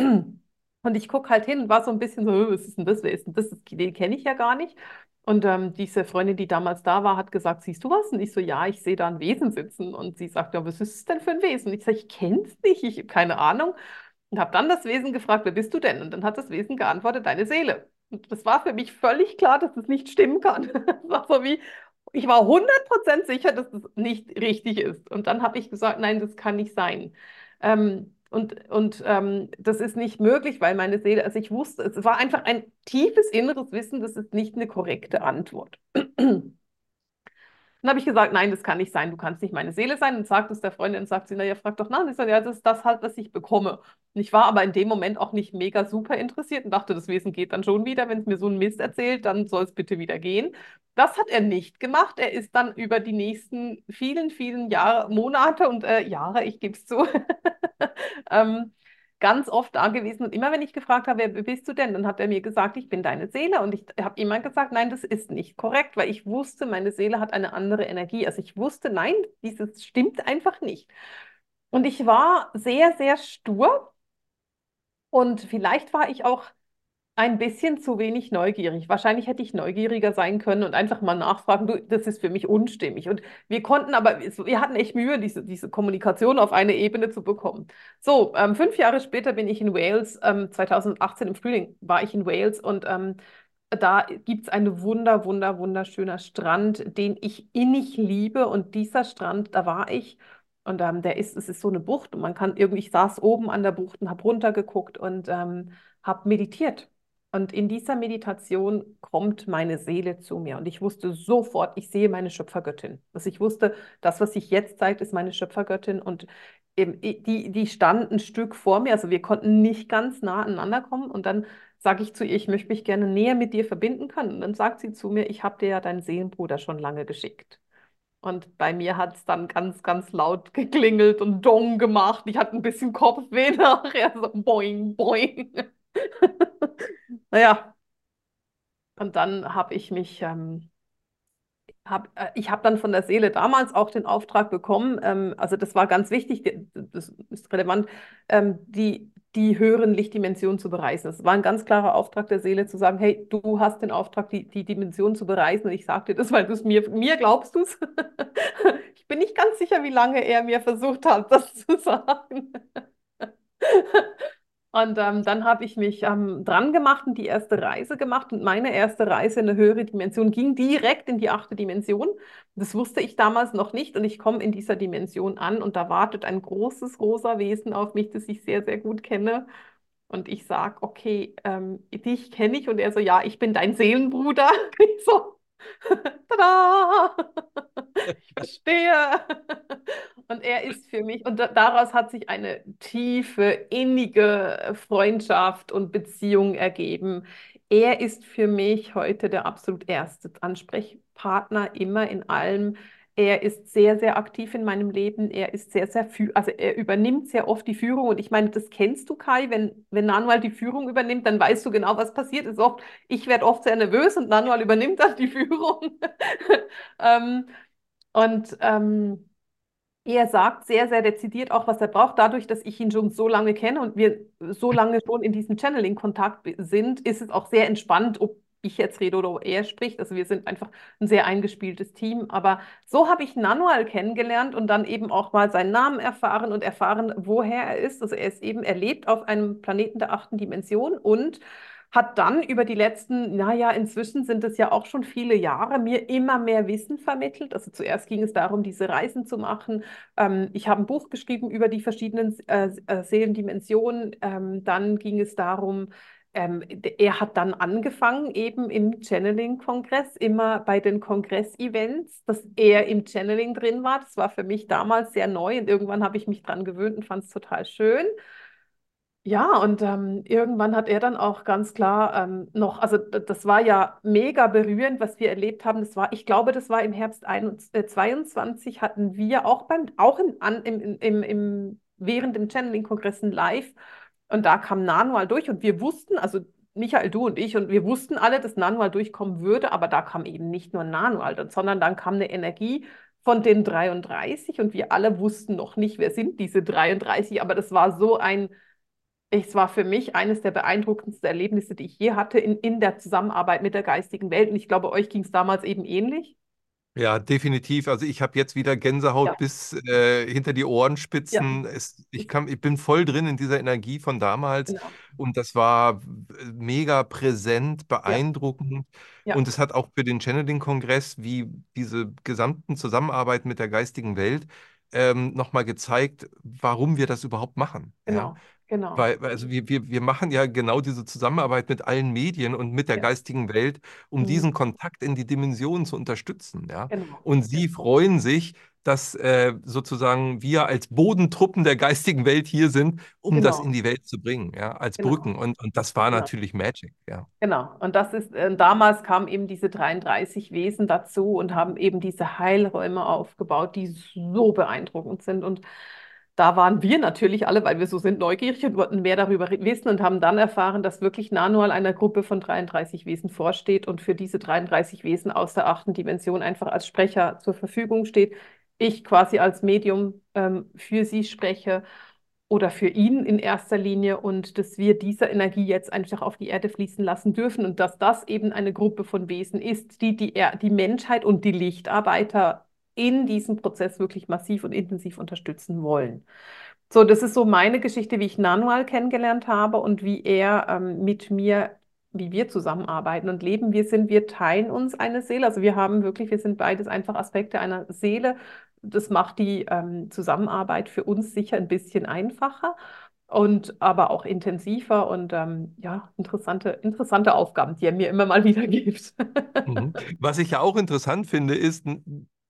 Und ich gucke halt hin und war so ein bisschen so, was ist denn das? Wer ist denn das? Den kenne ich ja gar nicht. Und diese Freundin, die damals da war, hat gesagt, siehst du was? Und ich so, ja, ich sehe da ein Wesen sitzen. Und sie sagt, ja, was ist es denn für ein Wesen? Und ich sage, ich kenne es nicht, ich habe keine Ahnung. Und habe dann das Wesen gefragt, wer bist du denn? Und dann hat das Wesen geantwortet, deine Seele. Und das war für mich völlig klar, dass das nicht stimmen kann. Das war so wie, ich war 100% sicher, dass das nicht richtig ist. Und dann habe ich gesagt, nein, das kann nicht sein. Das ist nicht möglich, weil meine Seele, also ich wusste, es war einfach ein tiefes inneres Wissen, das ist nicht eine korrekte Antwort. Dann habe ich gesagt, nein, das kann nicht sein, du kannst nicht meine Seele sein. Und sagt es der Freundin und sagt sie, naja, frag doch nach. Und ich sage, ja, das ist das halt, was ich bekomme. Und ich war aber in dem Moment auch nicht mega super interessiert und dachte, das Wesen geht dann schon wieder. Wenn es mir so einen Mist erzählt, dann soll es bitte wieder gehen. Das hat er nicht gemacht. Er ist dann über die nächsten vielen, vielen Jahre, Monate und Jahre, ich gebe es zu, ähm, ganz oft da gewesen. Und immer wenn ich gefragt habe, wer bist du denn, dann hat er mir gesagt, ich bin deine Seele. Und ich habe immer gesagt, nein, das ist nicht korrekt, weil ich wusste, meine Seele hat eine andere Energie. Also ich wusste, nein, dieses stimmt einfach nicht. Und ich war sehr, sehr stur und vielleicht war ich auch ein bisschen zu wenig neugierig. Wahrscheinlich hätte ich neugieriger sein können und einfach mal nachfragen, du, das ist für mich unstimmig. Und wir konnten aber, wir hatten echt Mühe, diese Kommunikation auf eine Ebene zu bekommen. So, 5 Jahre später bin ich in Wales, 2018 im Frühling war ich in Wales und da gibt es einen wunderschöner Strand, den ich innig liebe. Und dieser Strand, da war ich. Und es ist so eine Bucht und man kann irgendwie, ich saß oben an der Bucht und habe runtergeguckt und habe meditiert. Und in dieser Meditation kommt meine Seele zu mir. Und ich wusste sofort, ich sehe meine Schöpfergöttin. Also ich wusste, das, was sich jetzt zeigt, ist meine Schöpfergöttin. Und eben, die stand ein Stück vor mir. Also wir konnten nicht ganz nah aneinander kommen. Und dann sage ich zu ihr, ich möchte mich gerne näher mit dir verbinden können. Und dann sagt sie zu mir, ich habe dir ja deinen Seelenbruder schon lange geschickt. Und bei mir hat es dann ganz laut geklingelt und Dong gemacht. Ich hatte ein bisschen Kopfweh nachher, so boing, boing. Naja, und dann habe ich mich Ich habe dann von der Seele damals auch den Auftrag bekommen, also das war ganz wichtig, das ist relevant, die höheren Lichtdimensionen zu bereisen. Es war ein ganz klarer Auftrag der Seele zu sagen, hey, du hast den Auftrag, die Dimension zu bereisen. Und ich sage dir das, weil du es mir glaubst du es. Ich bin nicht ganz sicher, wie lange er mir versucht hat, das zu sagen. Und dann habe ich mich dran gemacht und die erste Reise gemacht. Und meine erste Reise in eine höhere Dimension ging direkt in die achte Dimension. Das wusste ich damals noch nicht. Und ich komme in dieser Dimension an und da wartet ein großes rosa Wesen auf mich, das ich sehr, sehr gut kenne. Und ich sage, okay, dich kenne ich. Und er so, ja, ich bin dein Seelenbruder. Ich so, tada! Ich verstehe. Und er ist für mich, und daraus hat sich eine tiefe, innige Freundschaft und Beziehung ergeben. Er ist für mich heute der absolut erste Ansprechpartner immer in allem. Er ist sehr, sehr aktiv in meinem Leben. Er ist sehr, sehr, also er übernimmt sehr oft die Führung. Und ich meine, das kennst du, Kai, wenn Nanual die Führung übernimmt, dann weißt du genau, was passiert ist. Ich werde oft sehr nervös und Nanual übernimmt dann die Führung. ähm, und er sagt sehr, sehr dezidiert auch, was er braucht. Dadurch, dass ich ihn schon so lange kenne und wir so lange schon in diesem Channeling-Kontakt sind, ist es auch sehr entspannt, ob ich jetzt rede oder ob er spricht. Also wir sind einfach ein sehr eingespieltes Team. Aber so habe ich Nanual kennengelernt und dann eben auch mal seinen Namen erfahren und erfahren, woher er ist. Also er lebt auf einem Planeten der achten Dimension und hat dann über die letzten, naja, inzwischen sind es ja auch schon viele Jahre, mir immer mehr Wissen vermittelt. Also zuerst ging es darum, diese Reisen zu machen. Ich habe ein Buch geschrieben über die verschiedenen Seelendimensionen. Dann ging es darum, er hat dann angefangen, eben im Channeling-Kongress, immer bei den Kongress-Events, dass er im Channeling drin war. Das war für mich damals sehr neu und irgendwann habe ich mich dran gewöhnt und fand es total schön. Ja, und irgendwann hat er dann auch ganz klar noch, also das war ja mega berührend, was wir erlebt haben. Ich glaube, das war im Herbst 22, hatten wir auch während dem Channeling-Kongressen live. Und da kam Nanual durch und wir wussten, also Michael, du und ich, und wir wussten alle, dass Nanual durchkommen würde, aber da kam eben nicht nur Nanual, sondern dann kam eine Energie von den 33 und wir alle wussten noch nicht, wer sind diese 33, aber das war so es war für mich eines der beeindruckendsten Erlebnisse, die ich je hatte in der Zusammenarbeit mit der geistigen Welt. Und ich glaube, euch ging es damals eben ähnlich. Ja, definitiv. Also ich habe jetzt wieder Gänsehaut Ja, bis hinter die ja, Ohrenspitzen. Ich bin voll drin in dieser Energie von damals genau. und das war mega präsent, Ja, beeindruckend. ja, Und es hat auch für den Channeling-Kongress, wie diese gesamten Zusammenarbeit mit der geistigen Welt, nochmal gezeigt, warum wir das überhaupt machen. Ja? genau, genau. Also wir machen ja genau diese Zusammenarbeit mit allen Medien und mit der Ja, geistigen Welt, um mhm, diesen Kontakt in die Dimension zu unterstützen. Ja? genau, Und sie freuen sich, dass sozusagen wir als Bodentruppen der geistigen Welt hier sind, um das in genau, die Welt zu bringen, ja, als genau, Brücken. Und das war genau. natürlich Magic, ja. Genau. Und damals kamen eben diese 33 Wesen dazu und haben eben diese Heilräume aufgebaut, die so beeindruckend sind. Und da waren wir natürlich alle, weil wir so sind, neugierig und wollten mehr darüber wissen und haben dann erfahren, dass wirklich Nanual einer Gruppe von 33 Wesen vorsteht und für diese 33 Wesen aus der achten Dimension einfach als Sprecher zur Verfügung steht. Ich quasi als Medium für sie spreche oder für ihn in erster Linie und dass wir diese Energie jetzt einfach auf die Erde fließen lassen dürfen und dass das eben eine Gruppe von Wesen ist, die Menschheit und die Lichtarbeiter in diesem Prozess wirklich massiv und intensiv unterstützen wollen. So, das ist so meine Geschichte, wie ich Nanual kennengelernt habe und wie er mit mir, wie wir zusammenarbeiten und leben. Wir teilen uns eine Seele. Also wir sind beides einfach Aspekte einer Seele. Das macht die Zusammenarbeit für uns sicher ein bisschen einfacher und aber auch intensiver und ja, interessante Aufgaben, die er mir immer mal wieder gibt. Mhm. Was ich ja auch interessant finde, ist,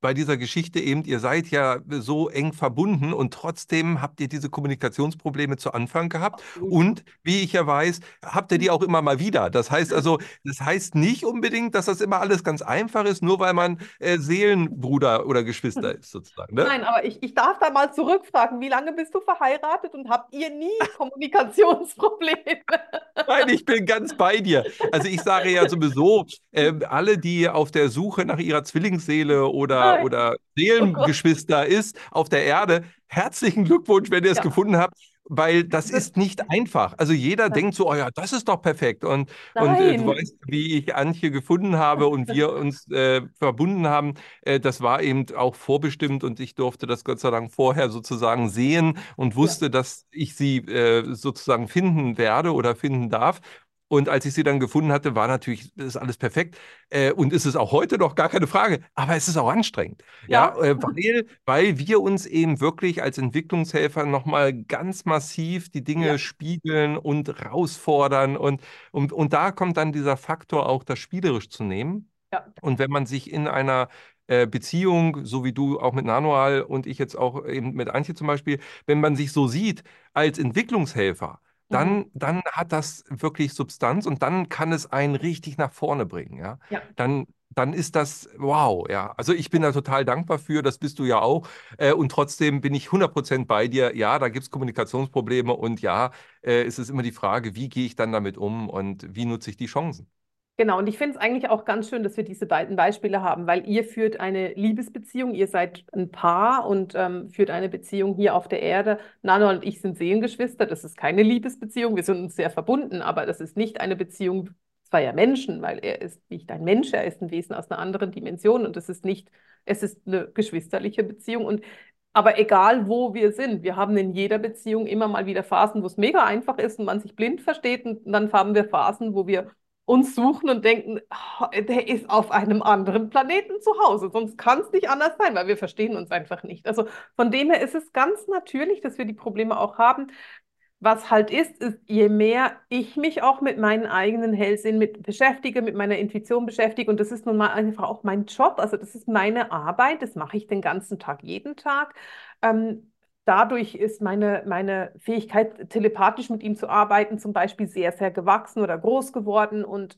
bei dieser Geschichte eben, ihr seid ja so eng verbunden und trotzdem habt ihr diese Kommunikationsprobleme zu Anfang gehabt. Absolut. Und wie ich ja weiß, habt ihr die auch immer mal wieder. Das heißt also, das heißt nicht unbedingt, dass das immer alles ganz einfach ist, nur weil man Seelenbruder oder Geschwister ist, sozusagen. Ne? Nein, aber ich darf da mal zurückfragen, wie lange bist du verheiratet und habt ihr nie Kommunikationsprobleme? Nein, ich bin ganz bei dir. Also ich sage ja sowieso, alle, die auf der Suche nach ihrer Zwillingsseele Nein. oder Oh Gott. Seelengeschwister ist auf der Erde, herzlichen Glückwunsch, wenn ihr es Ja, gefunden habt, weil das das, ist nicht einfach. Also jeder denkt so, oh ja, das ist doch perfekt. Und du nein. weißt, wie ich Antje gefunden habe und wir uns verbunden haben, das war eben auch vorbestimmt und ich durfte das Gott sei Dank vorher sozusagen sehen und Ja, wusste, dass ich sie sozusagen finden werde oder finden darf. Und als ich sie dann gefunden hatte, war natürlich das ist alles perfekt. Und ist es auch heute noch gar keine Frage. Aber es ist auch anstrengend. Ja, ja, weil wir uns eben wirklich als Entwicklungshelfer nochmal ganz massiv die ja, Dinge spiegeln und herausfordern. Und da kommt dann dieser Faktor auch, das spielerisch zu nehmen. ja. Und wenn man sich in einer Beziehung, so wie du auch mit Nanual und ich jetzt auch eben mit Antje zum Beispiel, wenn man sich so sieht als Entwicklungshelfer, Mhm. dann hat das wirklich Substanz und dann kann es einen richtig nach vorne bringen, ja. Ja. Dann ist das wow, ja. Also ich bin da total dankbar für, das bist du ja auch. Und trotzdem bin ich 100% bei dir. Ja, da gibt es Kommunikationsprobleme und ja, es ist immer die Frage, wie gehe ich dann damit um und wie nutze ich die Chancen? Genau, und ich finde es eigentlich auch ganz schön, dass wir diese beiden Beispiele haben, weil ihr führt eine Liebesbeziehung, ihr seid ein Paar und führt eine Beziehung hier auf der Erde. Nana und ich sind Seelengeschwister, das ist keine Liebesbeziehung, wir sind uns sehr verbunden, aber das ist nicht eine Beziehung zweier Menschen, weil er ist nicht ein Mensch, er ist ein Wesen aus einer anderen Dimension und es ist eine geschwisterliche Beziehung und aber egal, wo wir sind, wir haben in jeder Beziehung immer mal wieder Phasen, wo es mega einfach ist und man sich blind versteht und dann haben wir Phasen, wo wir uns suchen und denken, "Ah, der ist auf einem anderen Planeten zu Hause. Sonst kann es nicht anders sein, weil wir verstehen uns einfach nicht. Also von dem her ist es ganz natürlich, dass wir die Probleme auch haben. Was halt ist, je mehr ich mich auch mit meinen eigenen Hellsinn beschäftige, mit meiner Intuition beschäftige, und das ist nun mal einfach auch mein Job, also das ist meine Arbeit, das mache ich den ganzen Tag, jeden Tag. Ähm, Dadurch ist meine Fähigkeit, telepathisch mit ihm zu arbeiten, zum Beispiel sehr, sehr gewachsen oder groß geworden. Und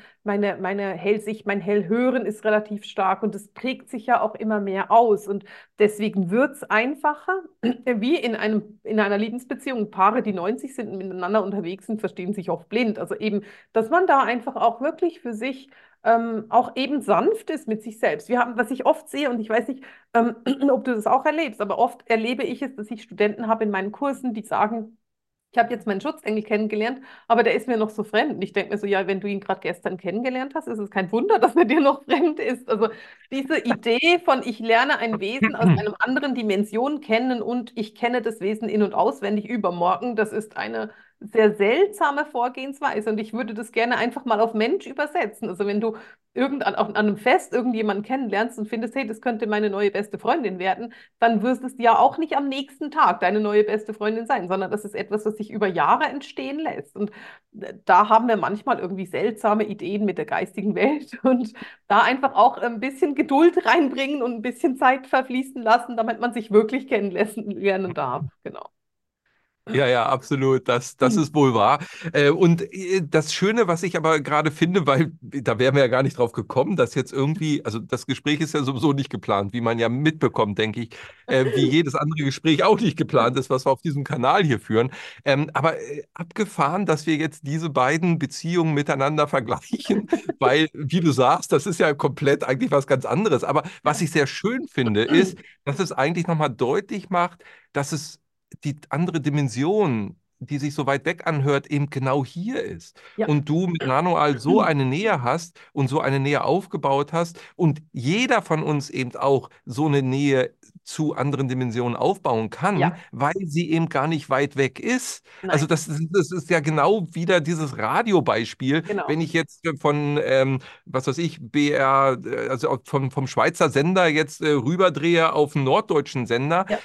meine Hellsicht, mein Hellhören ist relativ stark und es prägt sich ja auch immer mehr aus. Und deswegen wird es einfacher, wie in einer Liebesbeziehung. Paare, die 90 sind, miteinander unterwegs sind, verstehen sich oft blind. Also eben, dass man da einfach auch wirklich für sich auch eben sanft ist mit sich selbst. Wir haben, was ich oft sehe, und ich weiß nicht, ob du das auch erlebst, aber oft erlebe ich es, dass ich Studenten habe in meinen Kursen, die sagen, ich habe jetzt meinen Schutzengel kennengelernt, aber der ist mir noch so fremd. Und ich denke mir so, ja, wenn du ihn gerade gestern kennengelernt hast, ist es kein Wunder, dass er dir noch fremd ist. Also diese Idee von, ich lerne ein Wesen aus einer anderen Dimension kennen und ich kenne das Wesen in- und auswendig übermorgen, das ist eine sehr seltsame Vorgehensweise. Und ich würde das gerne einfach mal auf Mensch übersetzen. Also wenn du an einem Fest irgendjemanden kennenlernst und findest, hey, das könnte meine neue beste Freundin werden, dann wirst es ja auch nicht am nächsten Tag deine neue beste Freundin sein, sondern das ist etwas, was sich über Jahre entstehen lässt. Und da haben wir manchmal irgendwie seltsame Ideen mit der geistigen Welt und da einfach auch ein bisschen Geduld reinbringen und ein bisschen Zeit verfließen lassen, damit man sich wirklich kennenlernen darf. Genau. Ja, ja, absolut. Das ist wohl wahr. Und das Schöne, was ich aber gerade finde, weil da wären wir ja gar nicht drauf gekommen, dass jetzt irgendwie, also das Gespräch ist ja sowieso nicht geplant, wie man ja mitbekommt, denke ich, wie jedes andere Gespräch auch nicht geplant ist, was wir auf diesem Kanal hier führen. Aber abgefahren, dass wir jetzt diese beiden Beziehungen miteinander vergleichen, weil, wie du sagst, das ist ja komplett eigentlich was ganz anderes. Aber was Ja. ich sehr schön finde, ist, dass es eigentlich nochmal deutlich macht, dass es die andere Dimension, die sich so weit weg anhört, eben genau hier ist. Ja. Und du mit Nanoal so eine Nähe hast und so eine Nähe aufgebaut hast und jeder von uns eben auch so eine Nähe zu anderen Dimensionen aufbauen kann, Ja. weil sie eben gar nicht weit weg ist. Also Nein. das ist ja genau wieder dieses Radiobeispiel, wenn Genau. ich jetzt von, was weiß ich, BR, also vom Schweizer Sender jetzt rüberdrehe auf einen norddeutschen Sender, Ja.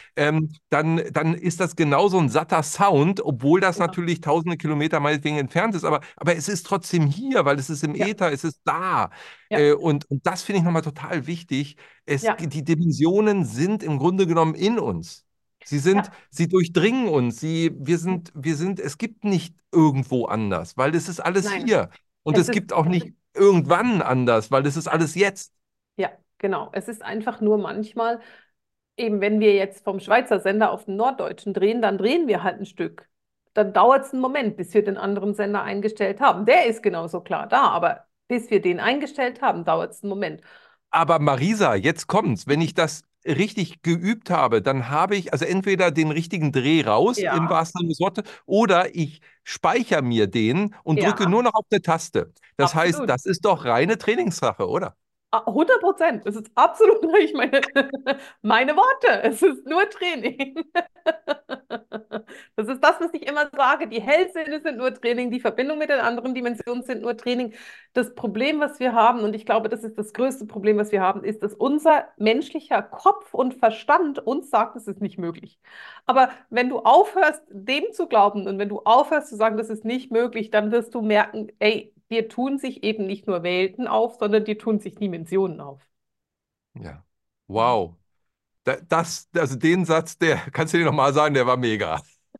dann ist das genauso ein satter Sound, obwohl das Genau. natürlich tausende Kilometer meinetwegen entfernt ist, aber es ist trotzdem hier, weil es ist im Ja. Äther, es ist da. Ja. Und das finde ich nochmal total wichtig, Ja, Die Dimensionen sind im Grunde genommen in uns. ja. Sie durchdringen uns. Wir sind, es gibt nicht irgendwo anders, weil es ist alles Nein, hier. Und es es ist, gibt auch nicht irgendwann anders, weil es ist nein, alles jetzt. ja, genau. Es ist einfach nur manchmal, eben wenn wir jetzt vom Schweizer Sender auf den norddeutschen drehen, dann drehen wir halt ein Stück. Dann dauert es einen Moment, bis wir den anderen Sender eingestellt haben. Der ist genauso klar da, aber bis wir den eingestellt haben, dauert es einen Moment. Aber Marisa, jetzt kommt's. Wenn ich das richtig geübt habe, dann habe ich also entweder den richtigen Dreh raus, im Ja, wahrsten Sinne des Wortes, oder ich speichere mir den und drücke ja, nur noch auf eine Taste. Das heißt, absolut. das ist doch reine Trainingssache, oder? 100%. Es ist absolut nicht meine Worte. Es ist nur Training. Das ist das, was ich immer sage. Die Hellsinne sind nur Training, die Verbindung mit den anderen Dimensionen sind nur Training. Das Problem, was wir haben, und ich glaube, das ist das größte Problem, was wir haben, ist, dass unser menschlicher Kopf und Verstand uns sagt, es ist nicht möglich. Aber wenn du aufhörst, dem zu glauben und wenn du aufhörst zu sagen, das ist nicht möglich, dann wirst du merken, ey, dir tun sich eben nicht nur Welten auf, sondern dir tun sich Dimensionen auf. Ja. Mhm. Wow. Also den Satz, der, kannst du dir nochmal sagen, der war mega.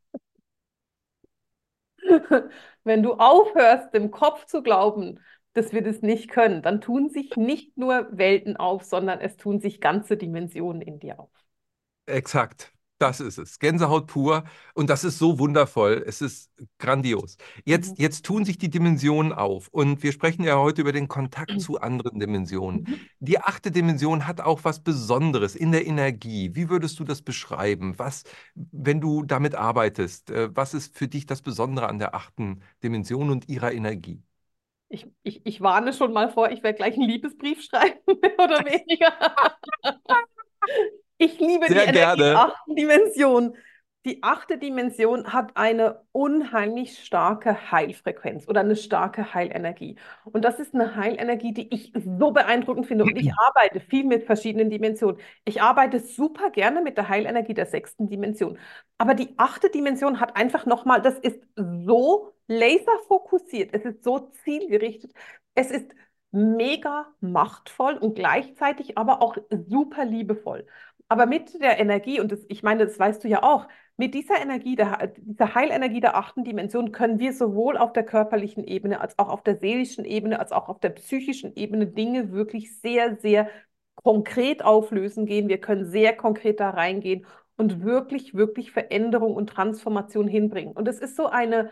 Wenn du aufhörst, dem Kopf zu glauben, dass wir das nicht können, dann tun sich nicht nur Welten auf, sondern es tun sich ganze Dimensionen in dir auf. Exakt. Das ist es. Gänsehaut pur. Und das ist so wundervoll. Es ist grandios. Mhm. Jetzt tun sich die Dimensionen auf. Und wir sprechen ja heute über den Kontakt zu anderen Dimensionen. Mhm. Die achte Dimension hat auch was Besonderes in der Energie. Wie würdest du das beschreiben? Wenn du damit arbeitest, was ist für dich das Besondere an der achten Dimension und ihrer Energie? Ich warne schon mal vor, ich werde gleich einen Liebesbrief schreiben, mehr oder weniger. Ich liebe die Sehr Energie der gerne. achten Dimension. Die achte Dimension hat eine unheimlich starke Heilfrequenz oder eine starke Heilenergie. Und das ist eine Heilenergie, die ich so beeindruckend finde. Und ich arbeite viel mit verschiedenen Dimensionen. Ich arbeite super gerne mit der Heilenergie der sechsten Dimension. Aber die achte Dimension hat einfach nochmal, das ist so laserfokussiert, es ist so zielgerichtet, es ist mega machtvoll und gleichzeitig aber auch super liebevoll. Aber mit der Energie, und das, ich meine, das weißt du ja auch, mit dieser Energie, dieser Heilenergie der achten Dimension können wir sowohl auf der körperlichen Ebene als auch auf der seelischen Ebene, als auch auf der psychischen Ebene Dinge wirklich sehr, sehr konkret auflösen gehen. Wir können sehr konkret da reingehen und wirklich, wirklich Veränderung und Transformation hinbringen. Und es ist so eine,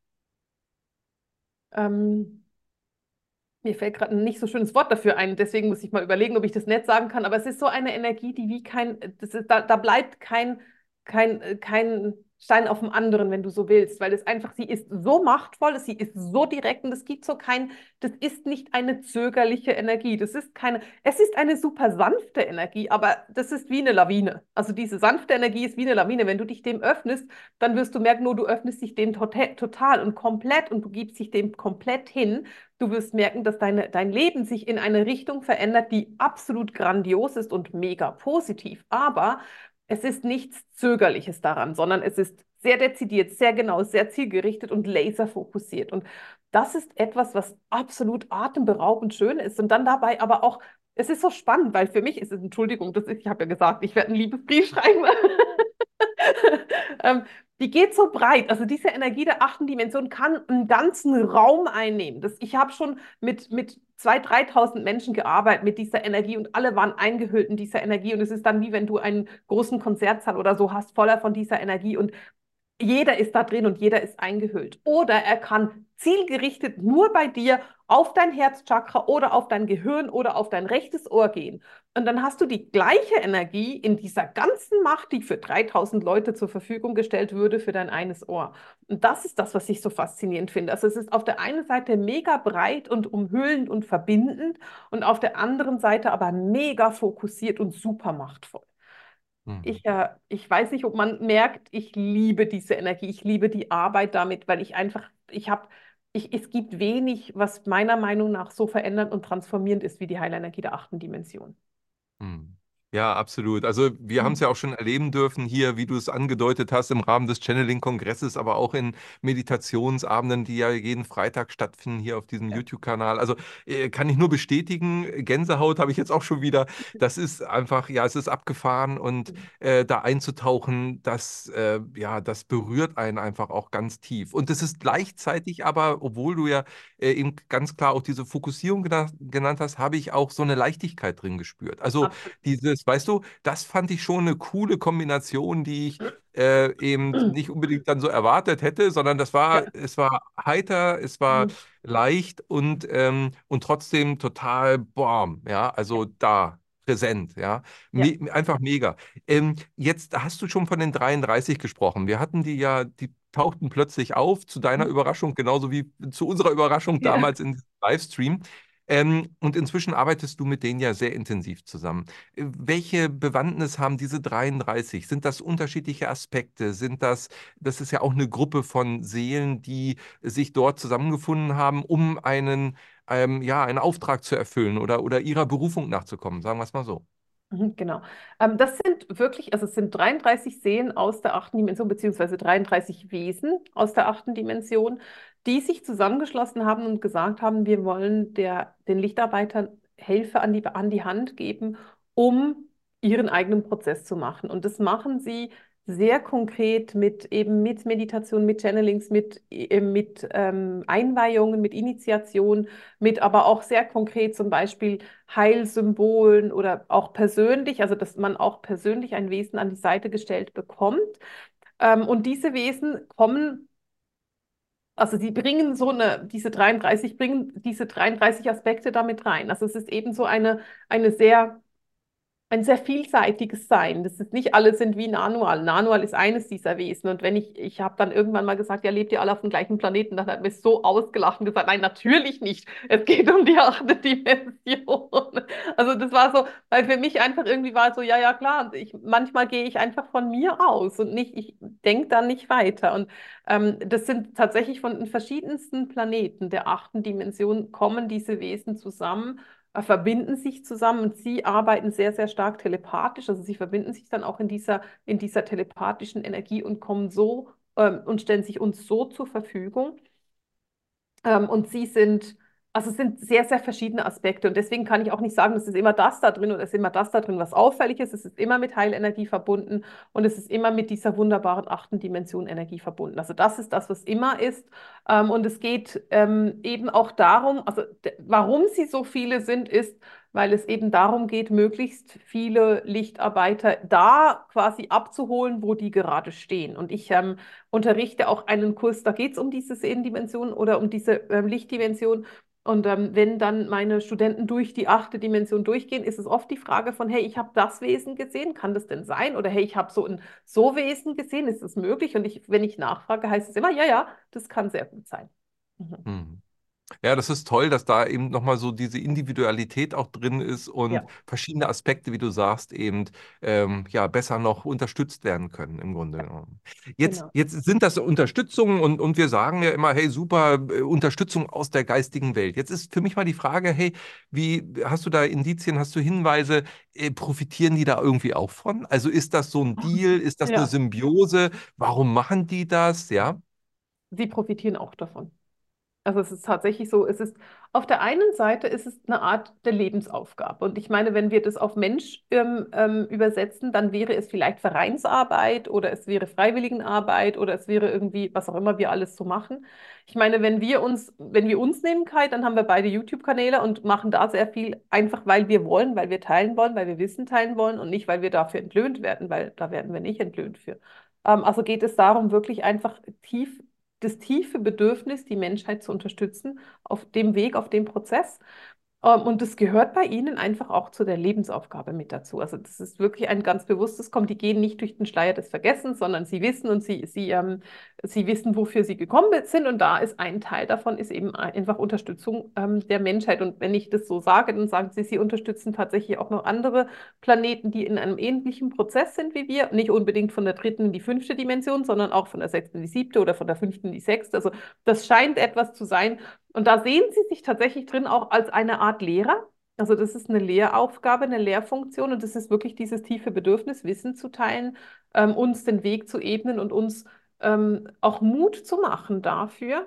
ähm, mir fällt gerade ein nicht so schönes Wort dafür ein, deswegen muss ich mal überlegen, ob ich das nett sagen kann, aber es ist so eine Energie, die wie kein, das ist, da bleibt kein Stein auf dem anderen, wenn du so willst, weil es einfach, sie ist so machtvoll, sie ist so direkt und es gibt so kein, das ist nicht eine zögerliche Energie, das ist keine, es ist eine super sanfte Energie, aber das ist wie eine Lawine. Also diese sanfte Energie ist wie eine Lawine. Wenn du dich dem öffnest, dann wirst du merken, nur du öffnest dich dem total und komplett und du gibst dich dem komplett hin. Du wirst merken, dass dein Leben sich in eine Richtung verändert, die absolut grandios ist und mega positiv. Aber es ist nichts Zögerliches daran, sondern es ist sehr dezidiert, sehr genau, sehr zielgerichtet und laserfokussiert. Und das ist etwas, was absolut atemberaubend schön ist. Und dann dabei aber auch, es ist so spannend, weil für mich ist es, Entschuldigung, ich habe ja gesagt, ich werde einen Liebesbrief schreiben. ähm, die geht so breit. Also diese Energie der achten Dimension kann einen ganzen Raum einnehmen. Ich habe schon mit 2.000, 3.000 Menschen gearbeitet mit dieser Energie und alle waren eingehüllt in dieser Energie. Und es ist dann wie wenn du einen großen Konzertsaal oder so hast, voller von dieser Energie. Und jeder ist da drin und jeder ist eingehüllt. Oder er kann zielgerichtet nur bei dir auf dein Herzchakra oder auf dein Gehirn oder auf dein rechtes Ohr gehen. Und dann hast du die gleiche Energie in dieser ganzen Macht, die für 3.000 Leute zur Verfügung gestellt würde für dein eines Ohr. Und das ist das, was ich so faszinierend finde. Also es ist auf der einen Seite mega breit und umhüllend und verbindend und auf der anderen Seite aber mega fokussiert und super machtvoll. Mhm. Ich weiß nicht, ob man merkt, ich liebe diese Energie, ich liebe die Arbeit damit, weil ich einfach, es gibt wenig, was meiner Meinung nach so verändernd und transformierend ist wie die Heilenergie der achten Dimension. Mhm. Ja, absolut. Also wir haben es ja auch schon erleben dürfen hier, wie du es angedeutet hast, im Rahmen des Channeling-Kongresses, aber auch in Meditationsabenden, die ja jeden Freitag stattfinden hier auf diesem Ja. YouTube-Kanal. Also kann ich nur bestätigen, Gänsehaut habe ich jetzt auch schon wieder. Das ist einfach, ja, es ist abgefahren und da einzutauchen, ja, das berührt einen einfach auch ganz tief. Und es ist gleichzeitig aber, obwohl du ja eben ganz klar auch diese Fokussierung genannt hast, habe ich auch so eine Leichtigkeit drin gespürt. Also Absolut. dieses, weißt du, das fand ich schon eine coole Kombination, die ich eben nicht unbedingt dann so erwartet hätte, sondern Ja. es war heiter, es war Mhm. leicht und trotzdem total bam, ja, also da präsent, ja, Ja. einfach mega. Jetzt hast du schon von den 33 gesprochen. Wir hatten die ja, die tauchten plötzlich auf, zu deiner Mhm. Überraschung, genauso wie zu unserer Überraschung Ja. damals in diesem Livestream. Und inzwischen arbeitest du mit denen ja sehr intensiv zusammen. Welche Bewandtnis haben diese 33? Sind das unterschiedliche Aspekte? Das ist ja auch eine Gruppe von Seelen, die sich dort zusammengefunden haben, um ja, einen Auftrag zu erfüllen oder ihrer Berufung nachzukommen, sagen wir es mal so. Genau. Das sind wirklich, also es sind 33 Seelen aus der achten Dimension, beziehungsweise 33 Wesen aus der achten Dimension, die sich zusammengeschlossen haben und gesagt haben, wir wollen den Lichtarbeitern Hilfe an die Hand geben, um ihren eigenen Prozess zu machen. Und das machen sie sehr konkret mit Meditation, mit Channelings, mit Einweihungen, mit Initiation, mit aber auch sehr konkret zum Beispiel Heilsymbolen oder auch persönlich, also dass man auch persönlich ein Wesen an die Seite gestellt bekommt. Und diese Wesen kommen, also die bringen bringen diese 33 Aspekte damit rein. Also es ist eben so eine ein sehr vielseitiges Sein. Das ist nicht alle sind wie Nanual. Nanual ist eines dieser Wesen. Und ich habe dann irgendwann mal gesagt, ja, lebt ihr alle auf dem gleichen Planeten? Dann hat mir so ausgelacht und gesagt, nein, natürlich nicht. Es geht um die achte Dimension. Also das war so, weil für mich einfach irgendwie war so, ja, ja, klar. Und manchmal gehe ich einfach von mir aus und nicht, ich denke dann nicht weiter. Und das sind tatsächlich von den verschiedensten Planeten der achten Dimension kommen diese Wesen zusammen, verbinden sich zusammen und sie arbeiten sehr, sehr stark telepathisch. Also sie verbinden sich dann auch in dieser telepathischen Energie und kommen so und stellen sich uns so zur Verfügung. Und also es sind sehr, sehr verschiedene Aspekte. Und deswegen kann ich auch nicht sagen, es ist immer das da drin oder es ist immer das da drin, was auffällig ist. Es ist immer mit Heilenergie verbunden und es ist immer mit dieser wunderbaren achten Dimension Energie verbunden. Also das ist das, was immer ist. Und es geht eben auch darum, also warum sie so viele sind, ist, weil es eben darum geht, möglichst viele Lichtarbeiter da quasi abzuholen, wo die gerade stehen. Und ich unterrichte auch einen Kurs, da geht es um diese Seelendimension oder um diese Lichtdimension. Und wenn dann meine Studenten durch die achte Dimension durchgehen, ist es oft die Frage von, hey, ich habe das Wesen gesehen, kann das denn sein? Oder hey, ich habe so ein so Wesen gesehen, ist das möglich? Und wenn ich nachfrage, heißt es immer, ja, ja, das kann sehr gut sein. Mhm. Mhm. Ja, das ist toll, dass da eben nochmal so diese Individualität auch drin ist und Ja, verschiedene Aspekte, wie du sagst, eben ja, besser noch unterstützt werden können im Grunde genommen. genau. Jetzt sind das Unterstützungen und wir sagen ja immer, hey, super, Unterstützung aus der geistigen Welt. Jetzt ist für mich mal die Frage, hey, wie hast du da Indizien, hast du Hinweise, profitieren die da irgendwie auch von? Also ist das so ein Deal, ist das eine Ja, Symbiose? Warum machen die das? Ja. sie profitieren auch davon. Also es ist tatsächlich so, es ist auf der einen Seite ist es eine Art der Lebensaufgabe. Und ich meine, wenn wir das auf Mensch übersetzen, dann wäre es vielleicht Vereinsarbeit oder es wäre Freiwilligenarbeit oder es wäre irgendwie, was auch immer wir alles so machen. Ich meine, wenn wir uns nehmen, Kai, dann haben wir beide YouTube-Kanäle und machen da sehr viel, einfach weil wir wollen, weil wir teilen wollen, weil wir Wissen teilen wollen und nicht, weil wir dafür entlöhnt werden, weil da werden wir nicht entlöhnt für. Also geht es darum, wirklich einfach das tiefe Bedürfnis, die Menschheit zu unterstützen auf dem Weg, auf dem Prozess. Und das gehört bei ihnen einfach auch zu der Lebensaufgabe mit dazu. Also das ist wirklich ein ganz bewusstes Kommen. Die gehen nicht durch den Schleier des Vergessens, sondern sie wissen und sie wissen, wofür sie gekommen sind. Und da ist ein Teil davon, ist eben einfach Unterstützung der Menschheit. Und wenn ich das so sage, dann sagen sie, sie unterstützen tatsächlich auch noch andere Planeten, die in einem ähnlichen Prozess sind wie wir. Nicht unbedingt von der dritten in die fünfte Dimension, sondern auch von der sechsten in die siebte oder von der fünften in die sechste. Also das scheint etwas zu sein, und da sehen Sie sich tatsächlich drin auch als eine Art Lehrer. Also das ist eine Lehraufgabe, eine Lehrfunktion und das ist wirklich dieses tiefe Bedürfnis, Wissen zu teilen, uns den Weg zu ebnen und uns auch Mut zu machen dafür.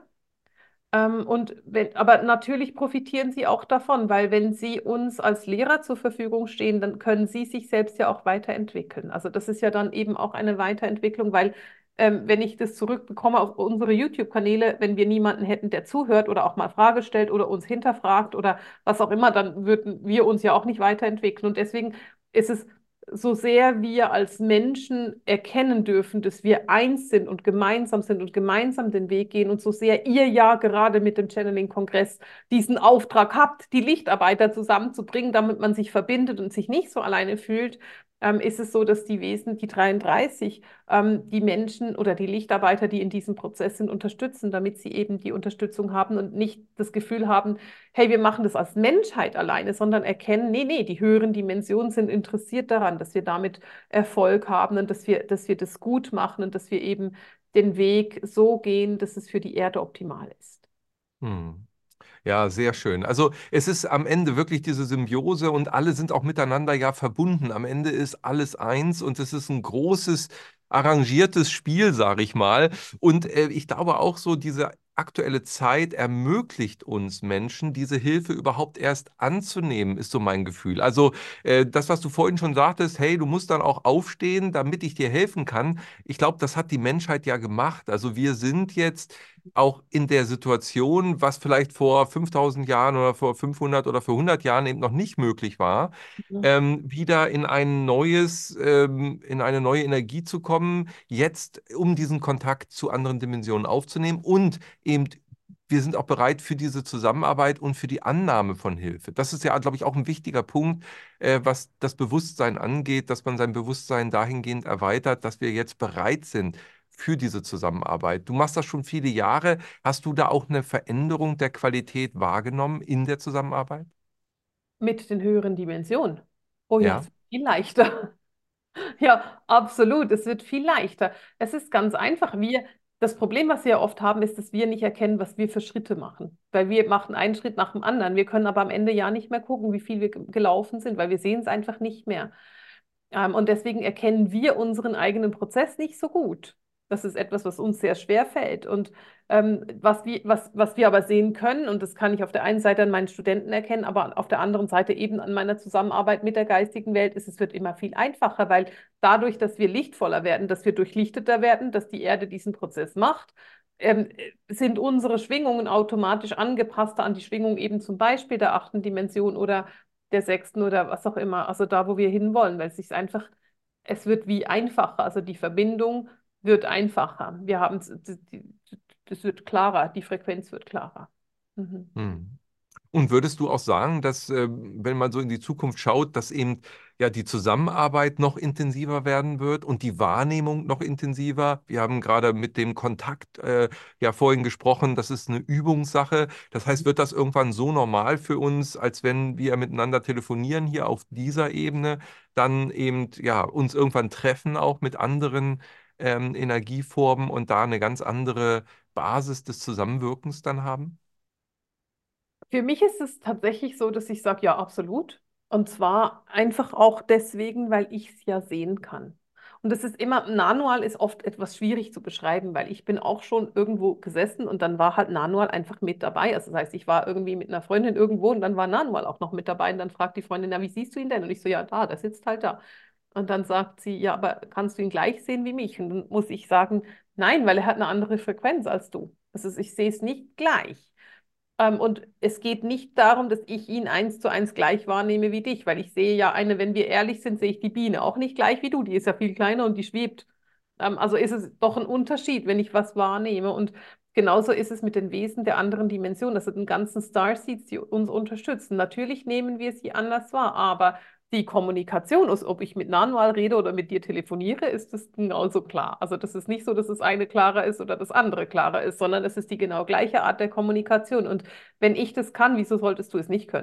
Aber natürlich profitieren sie auch davon, weil wenn sie uns als Lehrer zur Verfügung stehen, dann können sie sich selbst ja auch weiterentwickeln. Also das ist ja dann eben auch eine Weiterentwicklung, weil wenn ich das zurückbekomme auf unsere YouTube-Kanäle, wenn wir niemanden hätten, der zuhört oder auch mal Frage stellt oder uns hinterfragt oder was auch immer, dann würden wir uns ja auch nicht weiterentwickeln. Und deswegen ist es so sehr wir als Menschen erkennen dürfen, dass wir eins sind und gemeinsam den Weg gehen und so sehr ihr ja gerade mit dem Channeling-Kongress diesen Auftrag habt, die Lichtarbeiter zusammenzubringen, damit man sich verbindet und sich nicht so alleine fühlt, ist es so, dass die Wesen, die 33, die Menschen oder die Lichtarbeiter, die in diesem Prozess sind, unterstützen, damit sie eben die Unterstützung haben und nicht das Gefühl haben, hey, wir machen das als Menschheit alleine, sondern erkennen, nee, nee, die höheren Dimensionen sind interessiert daran, dass wir damit Erfolg haben und dass wir das gut machen und dass wir eben den Weg so gehen, dass es für die Erde optimal ist. Hm. Ja, sehr schön. Also es ist am Ende wirklich diese Symbiose und alle sind auch miteinander ja verbunden. Am Ende ist alles eins und es ist ein großes, arrangiertes Spiel, sage ich mal. Und ich glaube auch so, diese aktuelle Zeit ermöglicht uns Menschen, diese Hilfe überhaupt erst anzunehmen, ist so mein Gefühl. Also das, was du vorhin schon sagtest, hey, du musst dann auch aufstehen, damit ich dir helfen kann. Ich glaube, das hat die Menschheit ja gemacht. Also wir sind jetzt auch in der Situation, was vielleicht vor 5000 Jahren oder vor 500 oder vor 100 Jahren eben noch nicht möglich war, Mhm. wieder in in eine neue Energie zu kommen, jetzt um diesen Kontakt zu anderen Dimensionen aufzunehmen und eben wir sind auch bereit für diese Zusammenarbeit und für die Annahme von Hilfe. Das ist ja, glaube ich, auch ein wichtiger Punkt, was das Bewusstsein angeht, dass man sein Bewusstsein dahingehend erweitert, dass wir jetzt bereit sind für diese Zusammenarbeit. Du machst das schon viele Jahre. Hast du da auch eine Veränderung der Qualität wahrgenommen in der Zusammenarbeit? Mit den höheren Dimensionen. Oh ja, es Ja. wird viel leichter. Ja, absolut. Es wird viel leichter. Es ist ganz einfach. Das Problem, was wir ja oft haben, ist, dass wir nicht erkennen, was wir für Schritte machen. Weil wir machen einen Schritt nach dem anderen. Wir können aber am Ende ja nicht mehr gucken, wie viel wir gelaufen sind, weil wir sehen es einfach nicht mehr. Und deswegen erkennen wir unseren eigenen Prozess nicht so gut. Das ist etwas, was uns sehr schwer fällt. Und was wir aber sehen können, und das kann ich auf der einen Seite an meinen Studenten erkennen, aber auf der anderen Seite eben an meiner Zusammenarbeit mit der geistigen Welt, ist, es wird immer viel einfacher, weil dadurch, dass wir lichtvoller werden, dass wir durchlichteter werden, dass die Erde diesen Prozess macht, sind unsere Schwingungen automatisch angepasster an die Schwingung eben zum Beispiel der achten Dimension oder der sechsten oder was auch immer, also da, wo wir hinwollen, weil es sich einfach, es wird wie einfacher, also die Verbindung wird einfacher. Das wird klarer, die Frequenz wird klarer. Mhm. Hm. Und würdest du auch sagen, dass, wenn man so in die Zukunft schaut, dass eben ja die Zusammenarbeit noch intensiver werden wird und die Wahrnehmung noch intensiver? Wir haben gerade mit dem Kontakt ja vorhin gesprochen, das ist eine Übungssache. Das heißt, wird das irgendwann so normal für uns, als wenn wir miteinander telefonieren hier auf dieser Ebene, dann eben ja uns irgendwann treffen auch mit anderen Energieformen und da eine ganz andere Basis des Zusammenwirkens dann haben? Für mich ist es tatsächlich so, dass ich sage, ja, absolut. Und zwar einfach auch deswegen, weil ich es ja sehen kann. Und das ist immer, Nanual ist oft etwas schwierig zu beschreiben, weil ich bin auch schon irgendwo gesessen und dann war halt Nanual einfach mit dabei. Also das heißt, ich war irgendwie mit einer Freundin irgendwo und dann war Nanual auch noch mit dabei und dann fragt die Freundin, na, wie siehst du ihn denn? Und ich so, ja, da, der sitzt halt da. Und dann sagt sie, ja, aber kannst du ihn gleich sehen wie mich? Und dann muss ich sagen, nein, weil er hat eine andere Frequenz als du. Also ich sehe es nicht gleich. Und es geht nicht darum, dass ich ihn eins zu eins gleich wahrnehme wie dich, weil ich sehe ja eine, wenn wir ehrlich sind, sehe ich die Biene auch nicht gleich wie du. Die ist ja viel kleiner und die schwebt. Also ist es doch ein Unterschied, wenn ich was wahrnehme. Und genauso ist es mit den Wesen der anderen Dimensionen. Das sind den ganzen Starseeds, die uns unterstützen. Natürlich nehmen wir sie anders wahr, aber die Kommunikation, also ob ich mit Nanual rede oder mit dir telefoniere, ist das genauso klar. Also das ist nicht so, dass das eine klarer ist oder das andere klarer ist, sondern es ist die genau gleiche Art der Kommunikation. Und wenn ich das kann, wieso solltest du es nicht können?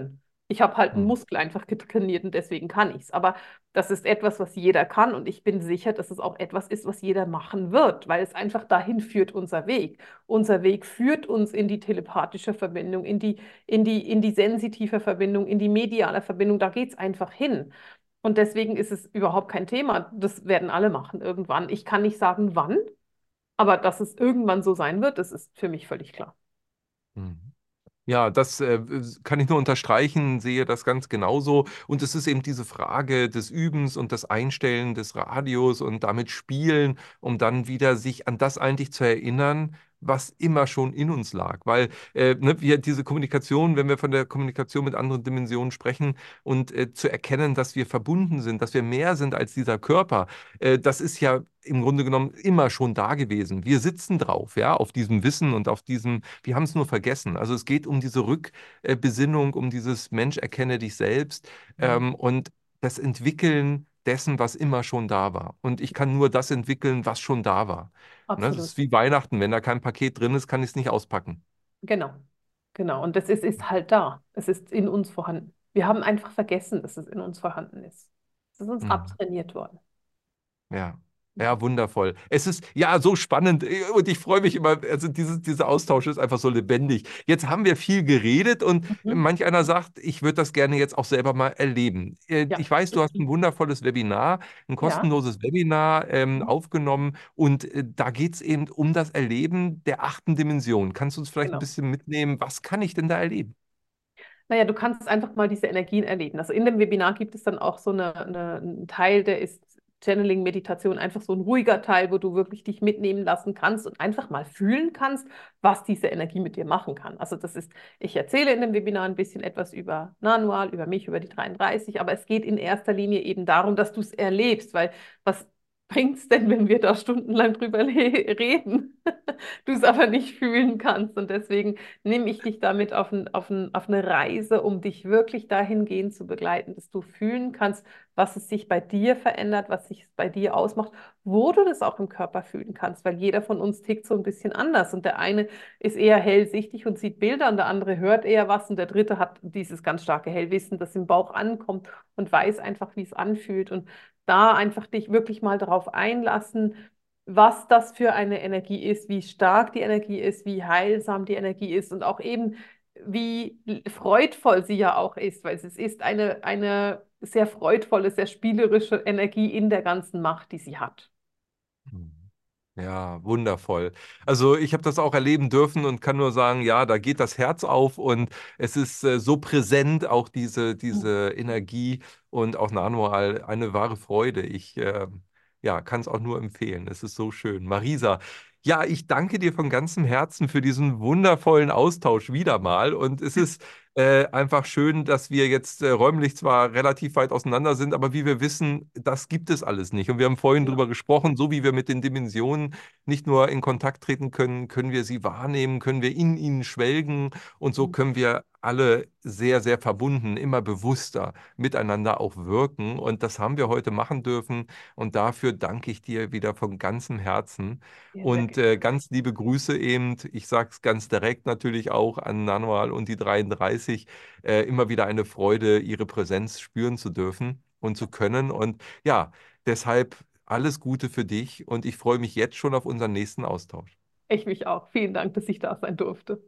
Ich habe halt einen Hm. Muskel einfach trainiert und deswegen kann ich es. Aber das ist etwas, was jeder kann und ich bin sicher, dass es auch etwas ist, was jeder machen wird, weil es einfach dahin führt, unser Weg. Unser Weg führt uns in die telepathische Verbindung, in die sensitive Verbindung, in die mediale Verbindung. Da geht es einfach hin. Und deswegen ist es überhaupt kein Thema. Das werden alle machen irgendwann. Ich kann nicht sagen, wann, aber dass es irgendwann so sein wird, das ist für mich völlig klar. Hm. Ja, das kann ich nur unterstreichen, sehe das ganz genauso. Und es ist eben diese Frage des Übens und des Einstellen des Radios und damit spielen, um dann wieder sich an das eigentlich zu erinnern, was immer schon in uns lag. Weil ne, wir diese Kommunikation, wenn wir von der Kommunikation mit anderen Dimensionen sprechen und zu erkennen, dass wir verbunden sind, dass wir mehr sind als dieser Körper, das ist ja im Grunde genommen immer schon da gewesen. Wir sitzen drauf, ja, auf diesem Wissen und auf diesem, wir haben es nur vergessen. Also es geht um diese Rückbesinnung, um dieses Mensch, erkenne dich selbst Mhm. und das Entwickeln dessen, was immer schon da war. Und ich kann nur das entwickeln, was schon da war. Ne, das Absolut. ist wie Weihnachten. Wenn da kein Paket drin ist, kann ich es nicht auspacken. Genau. Genau. Und das ist halt da. Es ist in uns vorhanden. Wir haben einfach vergessen, dass es in uns vorhanden ist. Es ist uns Mhm. abtrainiert worden. Ja. Ja, wundervoll. Es ist ja so spannend und ich freue mich immer, also dieser Austausch ist einfach so lebendig. Jetzt haben wir viel geredet und Mhm. manch einer sagt, ich würde das gerne jetzt auch selber mal erleben. Ja. Ich weiß, du hast ein wundervolles Webinar, ein Ja. kostenloses Webinar Mhm. aufgenommen und da geht es eben um das Erleben der 8. Dimension. Kannst du uns vielleicht ein Genau. bisschen mitnehmen? Was kann ich denn da erleben? Naja, du kannst einfach mal diese Energien erleben. Also in dem Webinar gibt es dann auch so einen Teil, der ist Channeling-Meditation, einfach so ein ruhiger Teil, wo du wirklich dich mitnehmen lassen kannst und einfach mal fühlen kannst, was diese Energie mit dir machen kann. Also das ist, ich erzähle in dem Webinar ein bisschen etwas über Nanual, über mich, über die 33, aber es geht in erster Linie eben darum, dass du es erlebst, weil was bringt es denn, wenn wir da stundenlang drüber reden, du es aber nicht fühlen kannst. Und deswegen nehme ich dich damit auf eine Reise, um dich wirklich dahingehend zu begleiten, dass du fühlen kannst, was es sich bei dir verändert, was sich bei dir ausmacht, wo du das auch im Körper fühlen kannst, weil jeder von uns tickt so ein bisschen anders. Und der eine ist eher hellsichtig und sieht Bilder und der andere hört eher was und der dritte hat dieses ganz starke Hellwissen, das im Bauch ankommt und weiß einfach, wie es anfühlt. Und da einfach dich wirklich mal darauf einlassen, was das für eine Energie ist, wie stark die Energie ist, wie heilsam die Energie ist und auch eben, wie freudvoll sie ja auch ist, weil es ist eine sehr freudvolle, sehr spielerische Energie in der ganzen Macht, die sie hat. Mhm. Ja, wundervoll. Also ich habe das auch erleben dürfen und kann nur sagen, ja, da geht das Herz auf und es ist so präsent, auch diese Energie und auch Nanual, eine wahre Freude. Ich ja, kann es auch nur empfehlen. Es ist so schön. Marisa, ja, ich danke dir von ganzem Herzen für diesen wundervollen Austausch wieder mal und es ist einfach schön, dass wir jetzt räumlich zwar relativ weit auseinander sind, aber wie wir wissen, das gibt es alles nicht. Und wir haben vorhin Genau. drüber gesprochen, so wie wir mit den Dimensionen nicht nur in Kontakt treten können, können wir sie wahrnehmen, können wir in ihnen schwelgen und so können wir alle sehr, sehr verbunden, immer bewusster miteinander auch wirken. Und das haben wir heute machen dürfen. Und dafür danke ich dir wieder von ganzem Herzen. Ja, sehr Und gerne. ganz liebe Grüße eben, ich sage es ganz direkt natürlich auch an Nanual und die 33, immer wieder eine Freude, ihre Präsenz spüren zu dürfen und zu können. Und ja, deshalb alles Gute für dich und ich freue mich jetzt schon auf unseren nächsten Austausch. Ich mich auch. Vielen Dank, dass ich da sein durfte.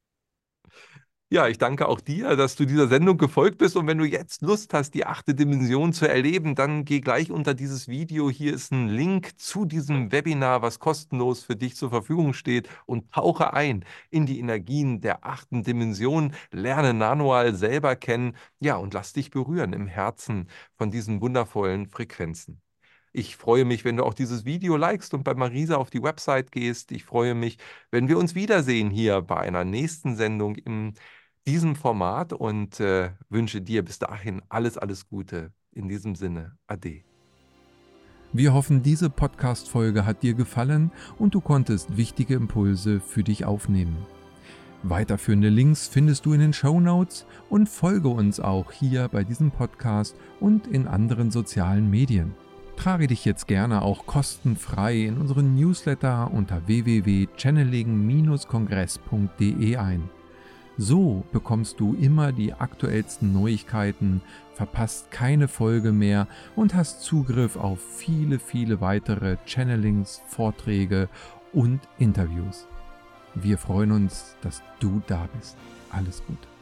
Ja, ich danke auch dir, dass du dieser Sendung gefolgt bist. Und wenn du jetzt Lust hast, die 8. Dimension zu erleben, dann geh gleich unter dieses Video. Hier ist ein Link zu diesem Webinar, was kostenlos für dich zur Verfügung steht. Und tauche ein in die Energien der 8. Dimension. Lerne Nanual selber kennen. Ja, und lass dich berühren im Herzen von diesen wundervollen Frequenzen. Ich freue mich, wenn du auch dieses Video likest und bei Marisa auf die Website gehst. Ich freue mich, wenn wir uns wiedersehen hier bei einer nächsten Sendung in diesem Format und wünsche dir bis dahin alles, alles Gute. In diesem Sinne, Ade. Wir hoffen, diese Podcast-Folge hat dir gefallen und du konntest wichtige Impulse für dich aufnehmen. Weiterführende Links findest du in den Shownotes und folge uns auch hier bei diesem Podcast und in anderen sozialen Medien. Trage dich jetzt gerne auch kostenfrei in unseren Newsletter unter www.channeling-kongress.de ein. So bekommst du immer die aktuellsten Neuigkeiten, verpasst keine Folge mehr und hast Zugriff auf viele, viele weitere Channelings, Vorträge und Interviews. Wir freuen uns, dass du da bist. Alles Gute.